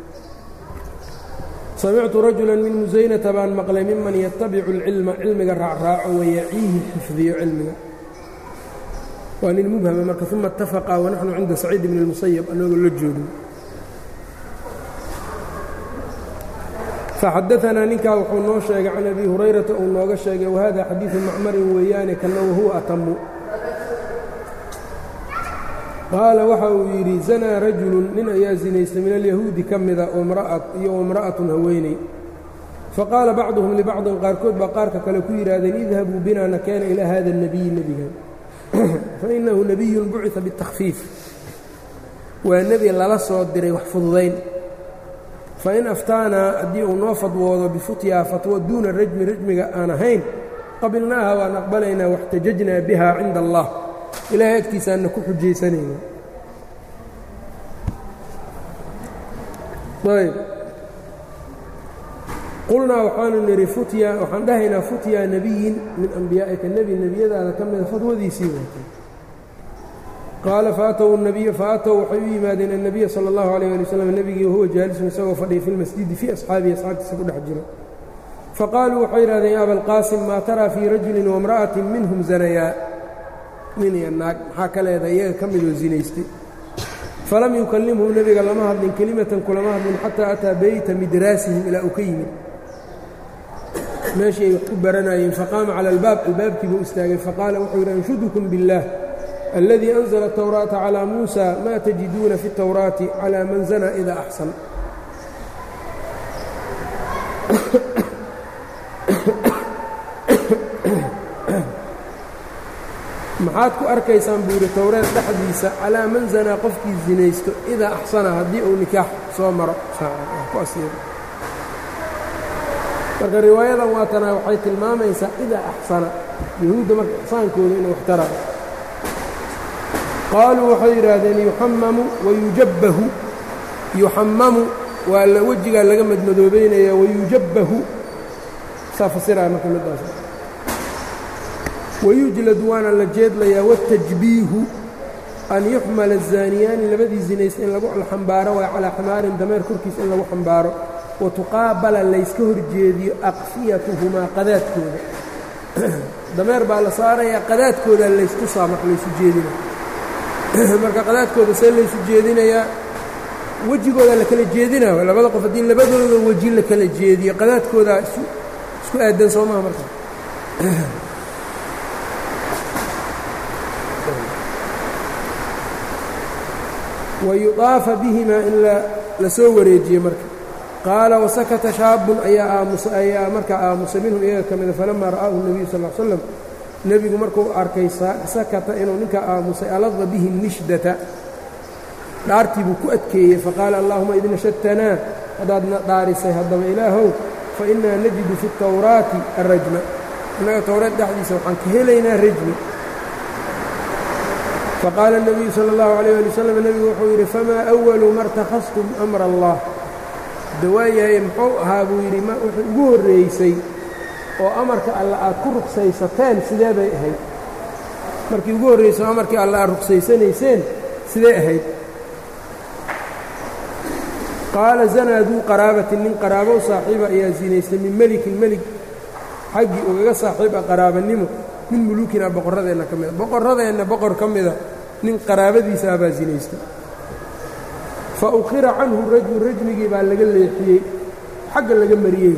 samictu rajula min musaynata baan maqlay miman yatabicu اlcilma cilmiga raacraaco wayaciihi xifdiyo cilmiga waa nin mubhama marka uma اtafaqa wanaxnu cinda saciid bn اlmusayab anagoo la joogin faxadaثanaa ninkaa wuxuu noo sheegay can abi hurayrata uu nooga sheegay wahada xadiiثu macmarin weeyaane kana wahuwa atamu qaala waxa uu yidhi zanaa rajulun nin ayaa zinaystay min alyahuudi ka mida iyo imra'atun haweeney faqaala bacduhum libacdin qaarkood baa qaarka kale ku yidhaahdeen idhabuu binaa nakeena ilaa hada الnabiyi nebigan fainahu nebiyun buciثa biالtakhfiif waa nebi lala soo diray wax fududayn fain aftaanaa haddii uu noo fadwoodo bifutyaa fatwo duuna rajmi rajmiga aan ahayn qabilnaaha waan aqbalaynaa واxtajajnaa biha cinda allah ilaahay agtiisaanna ku xujaysanayna ayb qulnaa waxaanu nidhi waxaan dhahaynaa futyaa nebiyin min ambiyaa'ika nebi nebiyadaada ka mida fadwadiisii waatay qaala faatow waxay u yimaadeen الnabiya salى اllahu عalيه ali wslam nebigii wahuwa jaalisun isagoo fadhiya fi اlmasjidi fii asxaabihi asxaabtiisa ku dhex jiro faqaaluu waxay yidhahdeen ya abalqaasim maa taraa fii rajulin waimra'atin minhum zanayaa nin iyo naag maxaa ka leedahay iyaga ka midoo zinaystay falam yukallimhum nebiga lama hadlin kelimatan kulama hadlin xataa ataa beyta midraasihim ilaa uu ka yimid meeshii ay wax ku baranayeen faqaama cala albaab albaabkii buu istaagay faqaala wuxuu yidhi anshudukum biاllah aladii anzla الtowraata calىa muusa ma tajiduuna fi الtowraati calىa man zanaa idaa axsan maxaad ku arkaysaan buu yidhi towreed dhexdiisa calaa man zanaa qofkii zinaysto idaa axsana haddii uu nikaax soo maro ku asiiro marka riwaayadan waatanaa waxay tilmaamaysaa idaa axsana yahuudda marka ixsaankooda inuu waxtaraayo qaaluu waxay yidhaahdeen yuxamamu wayujabbahu yuxamamu waa wejigaa laga madmadoobeynaya wayujabbahu saa fasiraya marka midaas wayujlad waana la jeedlayaa watajbiihu an yuxmala الzaaniyaani labadii zinaysta in lagu xambaaro waa calaa ximaarin dameer korkiis in lagu xambaaro watuqaabala layska horjeediyo aqfiyatuhumaa qadaadkooda dameer baa la saarayaa qadaadkooda laysku saamax laysu jeedinaya marka qadaadkooda see laysu jeedinayaa wejigooda la kala jeedinayo labada qof haddii labadooda weji la kala jeediyo qadaadkooda isku aadan soo maha marka wayudaafa bihimaa in la soo wareejiye marka qaala wasakata shaabun ayaa markaa aamusay minhum iyaga ka mida falamaa ra'aahu الnabiyu sal ll ly slam nebigu markuu arkay sakata inuu ninkaa aamusay alada bihi nishdata dhaartii buu ku adkeeyey faqaala allahuma id nashadtanaa haddaadna dhaarisay haddaba ilaahow fainaa najidu fi الtawraati الrajma innaga towreed dhexdiisa waxaan ka helaynaa rajmi faqaala الnabiyu salى اllahu عalيه ali wslam nebigu wuxuu yidhi famaa أwalu ma اrtakhastum amra allah dawaayahay muxuu ahaa buu yidhi wuxuu ugu horreysay oo amarka alla aad ku ruqsaysateen sidee bay ahayd markii ugu horrayso amarkii alla aad ruqsaysanayseen sidee ahayd qaala zanaa duu qaraabatin nin qaraabo u saaxiiba ayaa zinaystay min melikin melig xaggii ugaga saaxiib ah qaraabanimo min muluukinaa boqorradeenna ka mida boqorradeenna boqor ka mida nin qaraabadiisa ah baa zinaystay fa ukhira canhu rajul rajmigii baa laga leexiyey xagga laga mariyey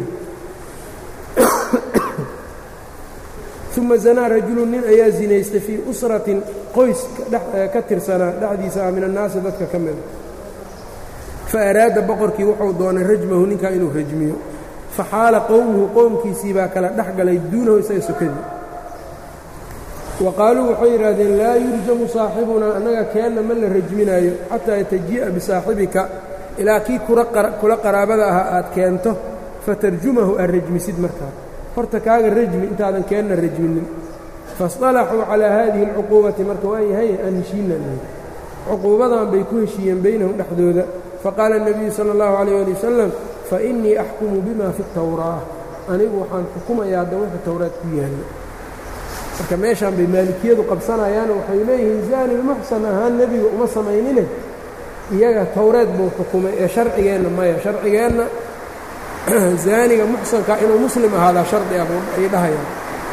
uma zanaa rajulun nin ayaa zinaystay fii usratin qoys ka tirsanaa dhexdiisa ah min annaasi dadka ka mida fa araada boqorkii wuxuu doonay rajmahu ninkaa inuu rajmiyo faxaala qowmuhu qowmkiisii baa kala dhex galay duunahu isaga sokadii wa qaaluu waxay yidhaahdeen laa yurjamu saaxibunaa annaga keenna ma la rajminaayo xataa yataji'a bisaaxibika ilaa kii kula qaraabada ahaa aad keento fatarjumahu aad rajmisid markaa horta kaaga rajmi intaadan keenna rajminin faاصطalaxuu calىa haadihi اlcuquubati marka waa yahay aan heshiinanahay cuquubadan bay ku heshiiyeen baynahum dhexdooda faqaala الnabiyu salى اllahu عalيه ali wasalam faإnii axkumu bima fi الtawraa anigu waxaan xukumayaa hadda wixii towraad ku yaalla marka meeshaan bay maalikiyadu qabsanayaano waxay leeyihiin zaani lmuxsan ahaan nebiga uma samaynine iyaga towreed buu xukumay ee sharcigeenna maya sharcigeenna zaaniga muxsanka inuu muslim ahaadaa shardi ah ay dhahayaan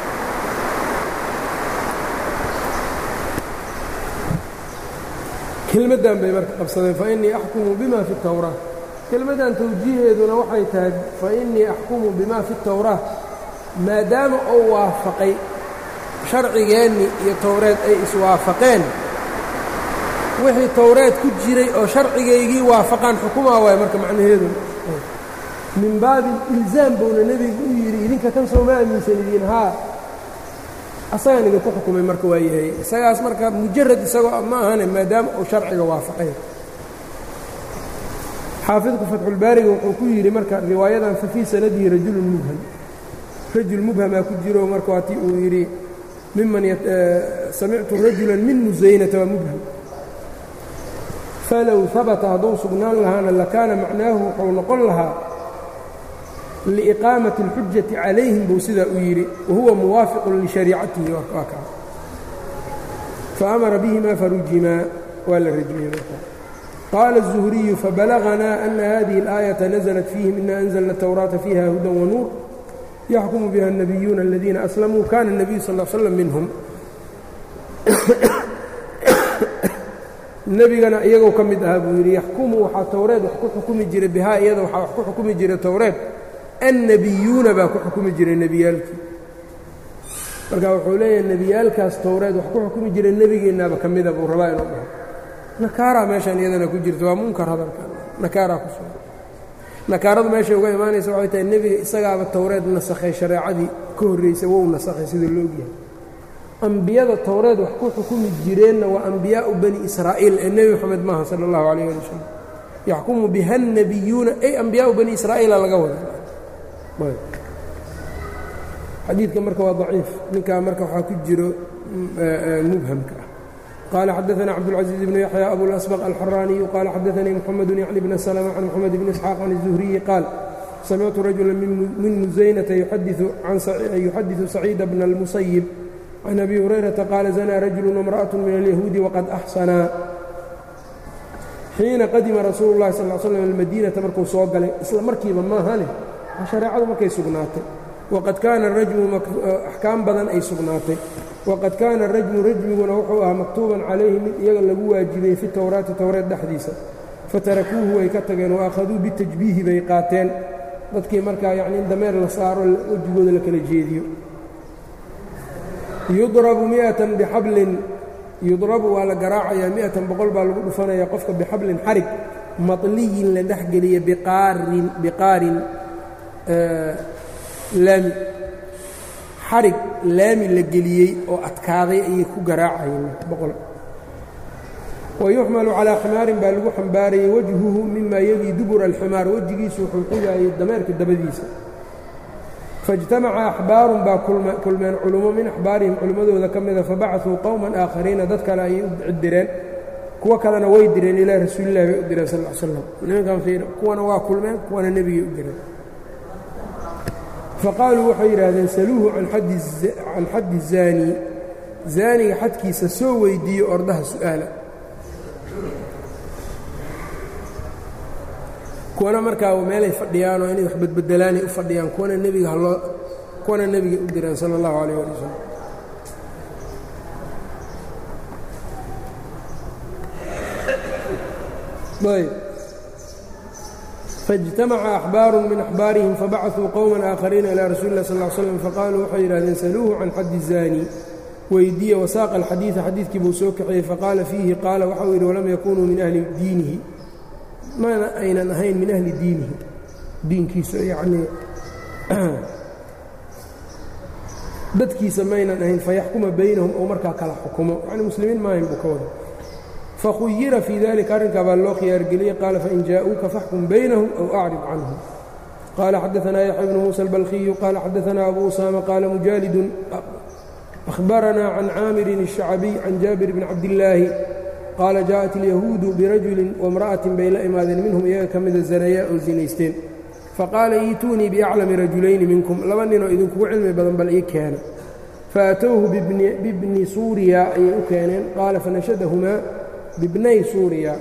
kelmaddan bay marka qabsadeen faإnii axkumu bima fi الtawraa kelmaddan tawjiiheeduna waxay tahay faإnii axkumu bima fi الtawraa maadaama uu waafaqay sharcigeennii iyo towreed ay iswaafaqeen wixii towreed ku jiray oo sharcigaygii waafaqaan xukumaa waaya marka macnaheedu min baabi ilzaam buuna nebigu u yidhi idinka kan sooma aaminsan idiin haa asagaan idinku xukumay marka waa yahay isagaas marka mujarad isagoo ma ahane maadaama uu sharciga waafaqay xaafidku fatxulbaariga wuxuu ku yidhi marka riwaayadan fa fii sanadihi rajulun mubham rajul mubhamaa ku jiro marka waatii uu yidhi miman samictu rajulan min musaynata waa mubham falow habata hadduu sugnaan lahaana lakaana macnaahu wuxuu noqon lahaa liiqaamati اlxujati calayhim buu sidaa u yidhi wahuwa muwaafiqun lishariicatihi waa kaa faamara bihimaa farujimaa waa la rajmiyey marka qaala الzuhriyu fabalaغnaa ana hadihi اlآayaةa naزlat fiihim ina anzlna الtawraata fiiha hudan wanuur yaxkumu biha الnabiyuuna aladiina aslamuu kana الnabiyu sal ا slam minhum nebigana iyagoo ka mid ahaa buu yidhi yaxkumu waxaa towreed wax ku xukumi jiray bihaa iyada waxaa wax ku xukumi jiray towreed annebiyuuna baa ku xukumi jiray nebiyaalkii marka wuxuu leeyahay nebiyaalkaas towreed wax ku xukumi jiray nebigeennaaba ka mida buu rabaa inuu dhaho nakaaraa meeshaan iyadana ku jirta waa munkar hadalkan nakaaraa ku sugan nakaaradu meeshay uga imaanaysa waxay tahay nebiga isagaaba towreed nasakhay shareecadii ka horraysay wou nasakhay sida loogyahay ambiyada towreed wax ku xukumi jireenna waa ambiyaau bani israa'iil ee nebi moxamed maaha sala allahu calayh ali wasalam yaxkumu biha annabiyuuna ay ambiyaau bani israa'iila laga wada xadiidka marka waa daciif ninkaa marka waxaa ku jiro mubhamka ah qaala xadaثana cabdالcaزiiز bnu yaxya abulasbq alxaraaniyu qaala xadaثanii mxamedu yacni bna slma can mxamed bni isxaaq can الzuhriyi qaal samictu rajula min musaynata yuxadiثu saciida bna اlmusayib can abi hurayrata qaala zanaa rajulu wamra'aة min alyahuudi waqad axsanaa xiina qadima rasuulu llahi sal slam almadiinata markuu soo galay isla markiiba maahane shareecadu markay sugnaatay waqad kaana rajmu axkaam badan ay sugnaatay waqad kaana rajmu rajmiguna wuxuu ahaa maktuuban calayhi mid iyaga lagu waajibay fi towraati towreed dhexdiisa fatarakuuhu way ka tageen waakhaduu bitajbiihi bay qaateen dadkii markaa yacni in dameer la saaro wejigooda la kala jeediyo yudrabu mi'atan bixablin yudrabu waa la garaacayaa mi'atan boqol baa lagu dhufanaya qofka bixablin xarig matliyin la dhexgeliya biqaarin laami xarig laami la geliyey oo adkaaday ayay ku garaacayeen boqol wayuxmalu calaa ximaarin baa lagu xambaarayay wajhuhu mima yelii dubura alximaar wejigiisu wuxuu xigaayay dameerka dabadiisa faاjtamaca axbaarun baa kulmeen culummo min axbaarihim culimmadooda ka mida fabacثuu qowman aakhariina dad kale ayay u direen kuwo kalena way direen ilaa rasuulillahi bay u direen sal l slam nimankan fiir kuwana waa kulmeen kuwana nebigay u direen faqaaluu waxay yidhaahdeen saluuhu can xaddi zaani zaaniga xadkiisa soo weydiiyo ordaha su'aala kuwana markaa meelay fadhiyaanoo inay wax badbedelaanay u fadhiyaan kuwana nebigay u direen sala allahu calayh ali wasalam ayb faاjtamaca axbaaru min axbaarihim fabacثuu qowman aakhariina ilaa rasuuli اlah sal ll slam faqaaluu waxay yidhahdeen saluuhu can xaddi zaani weydiiya wasaaqa alxadiida xadiidkii buu soo kaxiyey faqaala fiihi qaala waxau yidhi walam yakunuu min ahli diinihi mana aynan ahayn min ahli diinihi diinkiisa yacnii dadkiisa maynan ahayn fayaxkuma baynahum ou markaa kala xukumo yacni muslimiin maahayn buu ka wada fakhuyira fii dalika arrinkaa baa loo khiyaargeliyey qaala fain jaa'uuka faxkum baynahum aw acrid canhum qaala xadaanaa yaxya bnu muusa albalkhiyu qaala xadaanaa abu usaama qaala mujaalidun أخبرنا عن عامر الشعبي عن جابر بن عبد الله قال جاءت اليهود برجل وامرأة بين إماذن منهم إياك كمد الزنياء والزنيستين فقال ايتوني بأعلم رجلين منكم لمننا إذن كو علمي بدن بل إيكان فأتوه بابن سوريا أي أكانين قال فنشدهما بابني سوريا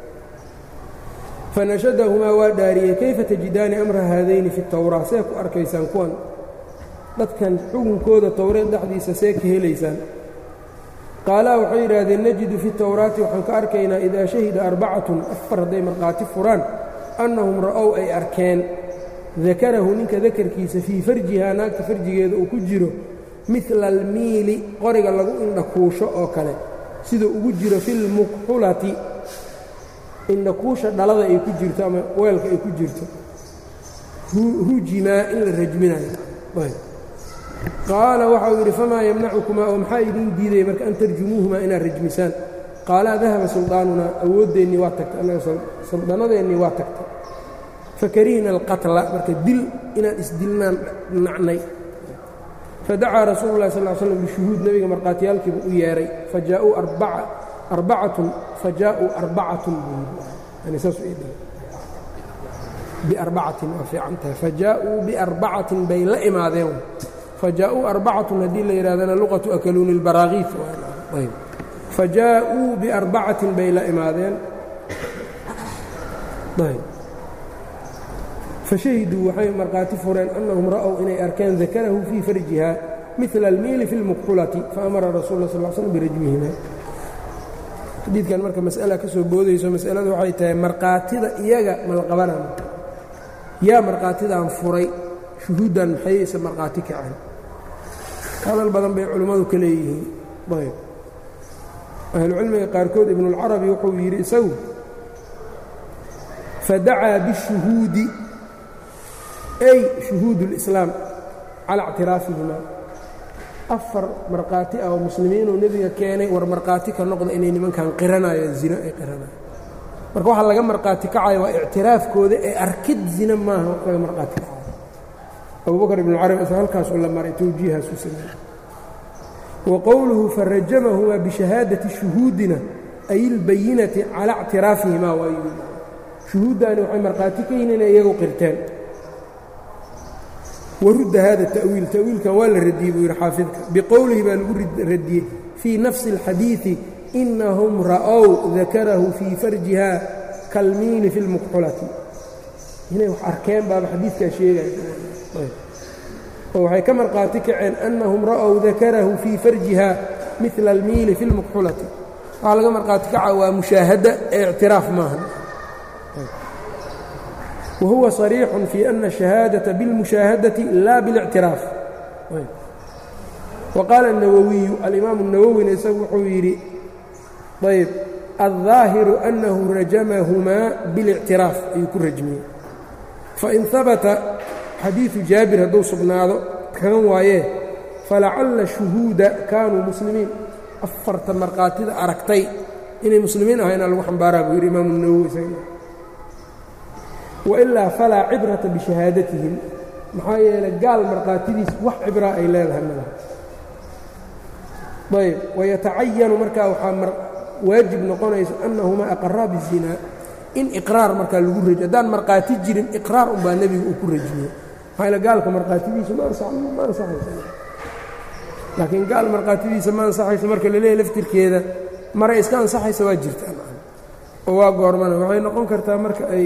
فنشدهما وداريا كيف تجدان أمر هذين في التوراة سيكو أركيسان كوان dadkan xukunkooda towreed dhexdiisa see ka helaysaan qaalaa waxay yidhaahdeen najidu fi towraati waxaan ka arkaynaa idaa shahida arbacatun afar hadday markhaati furaan annahum ra'ow ay arkeen dakarahu ninka dakarkiisa fii farjihaa naagta farjigeeda uu ku jiro midla almiili qoriga lagu indhakuusho oo kale siduu ugu jiro filmuqxulati indhakuusha dhalada ay ku jirto ama weelka ay ku jirto rujimaa in la rajminayo qaala waxau yidhi famaa yamnacukumaa oo maxaa idiin diidaya marka an tarjumuuhumaa inaad rajmisaan qaalaa dahaba suldaanunaa awooddeenii waa tagtay annaga suldaanadeennii waa tagtay fakarihna alqatla marka dil inaan isdilnaan nacnay fadacaa rasuulu llahi sal slam bishuhuud nebiga markhaatiyaalkiibu u yeedhay fajaa'uu arbacatun buu yidhi saasuu ii dhigay biarbacatin waa fiican tahay fajaa'uu biarbacatin bay la imaadeen fajaa'uu arbacatun haddii la yidhahdana luqatu akaluuni اlbaraakiif ayb fajaa'uu biarbacatin bay la imaadeen ayb fashahiduu waxay markhaati fureen annahum ra'ow inay arkeen dakarahu fii farjiha midla almiili fi اlmuqxulati faamara rasul la sal slm birajmihima xadiidkan marka mas'ala ka soo boodayso mas'aladu waxay tahay markhaatida iyaga ma la qabanaa yaa markhaatidaan furay shuhuuddan maxayaysa markhaati kaceen hadal badan bay culimmadu ka leeyihiin ayb ahlucilmiga qaarkood ibnuulcarabi wuxuu yidhi isagu fadacaa bishuhuudi ay shuhuud اlislaam calaa اctiraafihima afar markhaati ah oo muslimiinuu nebiga keenay war markhaati ka noqda inay nimankan qiranayaan zino ay qiranayaan marka waxaa laga markhaati kacaya waa ictiraafkooda ee arkid zina maaha wax laga markhaati kacayo abubakr ibnucarabi isla halkaasuu la maray towjiihaasuu sameeyey wa qowluhu farajamahumaa bishahaadati shuhuudina ay ilbayinati calaa اctiraafihimaa waa yidhi shuhuuddaani waxay markhaati ka yihin inay iyagu qirteen warudda hada ta'wiil ta'wiilkan waa la radiyey buu yidhi xaafidka biqowlihi baa lagu radiyey fii nafsi اlxadiidi inahum ra'ow dakarahu fii farjiha kalmiili fi lmukxulati inay wax arkeen baaba xadiidkaa sheegaya oo waxay ka marqaati kaceen annahum ra'ow dakarahu fii farjiha midla almiili fi lmukxulati waxaa laga marqaati kaca waa mushaahada ee ictiraaf maaha wahuwa صariixun fii ana الشhahaadaةa biاlmushaahadati laa biاlictiraaf waqaala الnawowiyu alimaamu الnawowina isagu wuxuu yidhi ayb الظaahiru أnnahu rajamahumaa biاlictiraaf ayuu ku rajmiyey fain habata xadiiثu jaabir hadduu sugnaado kan waayee falacalla shuhuuda kaanuu muslimiin afarta markhaatida aragtay inay muslimiin ahayna lagu xambaaraa buu yidhi imaamu الnawowi isaga wailaa falaa cibrata bishahaadatihim maxaa yeelay gaal markhaatidiis wax cibraa ay leedahay malaha ayb wayatacayanu markaa waxaa waajib noqonayso annahumaa aqaraa bizinaa in iqraar markaa lagu rajiyo haddaan markhaati jirin iqraar unbaa nebiga uu ku rajiyey maxaa yeele gaalka markhaatidiisa ma ansaxayso laakiin gaal markhaatidiisa ma ansaxayso marka laleeyahy laftirkeeda maray iska ansaxaysa waa jirtaa oo waa goormana waxay noqon kartaa marka ay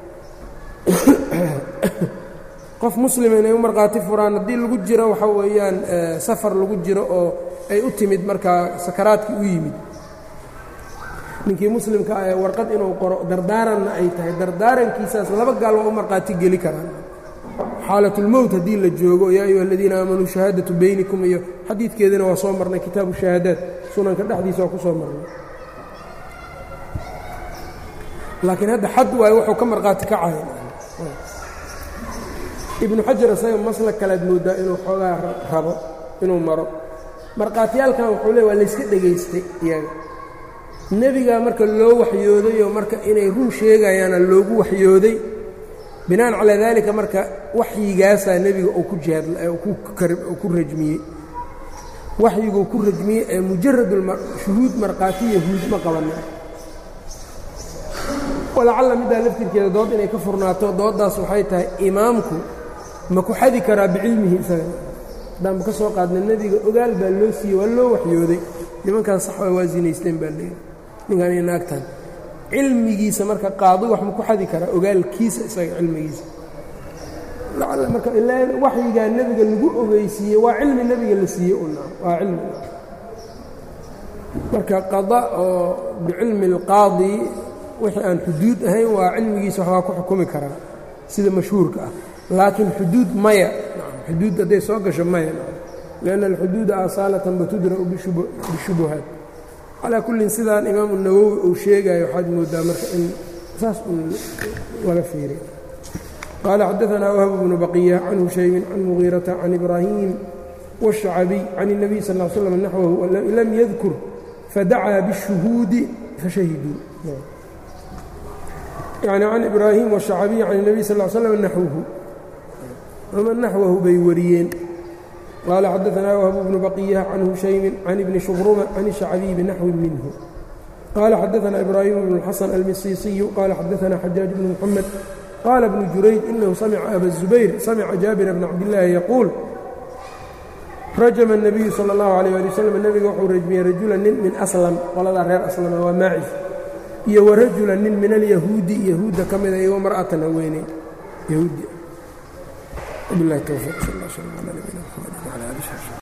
qof muslima inay u markhaati furaan haddii lagu jiro waxa weeyaan safar lagu jiro oo ay u timid markaa sakaraadkii u yimid ninkii muslimka ah ee warqad inuu qoro dardaaranna ay tahay dardaarankiisaas laba gaal waa u markhaati geli karaan xaalatulmowt haddii la joogo yaa ayuha aladiina aamanuu shahaadatu baynikum iyo xadiidkeedina waa soo marnay kitaabu shahaadaat sunanka dhexdiisa waa ku soo marnay laakiin hadda xad waayo wuxuu ka markhaati kacaya ibnu xajar isaga maslak kalead moodaa inuu xoogaa rabo inuu maro markhaatiyaalkan wuxuu leey waa layska dhegaystay iyaga nebigaa marka loo waxyooday oo marka inay run sheegayaana loogu waxyooday binaan calaa daalika marka waxyigaasaa nebiga uu ku ku rajmiyey waxyiguu ku rajmiyey ee mujarad shuhuud markhaati yahuud ma qabanin walacalla middaa laftirkeeda dood inay ka furnaato dooddaas waxay tahay imaamku ma ku xadi karaa bicilmihi isaga haddaanba ka soo qaadna nebiga ogaal baa loo siiyey waa loo waxyooday nimankaan sax waa waasinaysteen baa leeyahy ninkaan iyo naagtan cilmigiisa marka qaadi wax ma ku xadi karaa ogaalkiisa isaga cilmigiisa lacalla marka ilaa waxyigaa nebiga lagu ogeysiiyey waa cilmi nebiga la siiyey waa cilmi marka qada oo bicilmi اlqaadi wixii aan xuduud ahayn waa cilmigiisa waxbaa ku xukumi karaa sida mashhuurka ah laakiin xuduud maya xuduud hadday soo gasho maya lianna alxuduuda asaalatan batudra'u bishubuhaat calaa kullin sidaan imaamu nawowi uu sheegayo waxaad moodaa marka in saas un laga fiiriy qaala xadaanaa wahb bnu baqiya can hushaymin can mugiirata can ibraahim wالشhacabiy can الnabiy sal ا slam naxwahu lam yadkur fadacaa bالshuhuudi fashahiduu يعني عن إبراهيم والشhacبي عن النبي صلى اه عليه وسلم نحوه bay wariyeen قال xدثنا وهب بن بقية عن هشيم عن بن شبرمة عن الشhacبي بنحو منه قال xدثنا إبراهيم بن الحسن المصيصي قال xدثنا حجاج بن محمد قال ابن جurayج إنه سمع أبا الزبير سمع جابر بن عبد الله يقول رجم النبي صلى الله عليه ولي وسلم نبga wuxuu rajmiyey رaجuلا nin min أسلم qoladaa reer أسلم waa maacis iyo warajula nin min alyahuudi yahuudda ka mida iyo mar'atan haweeney yahuudi billahi tawfiiq sallallahu alayhi wa sallam ala nabiyina muhammad wa ala alihi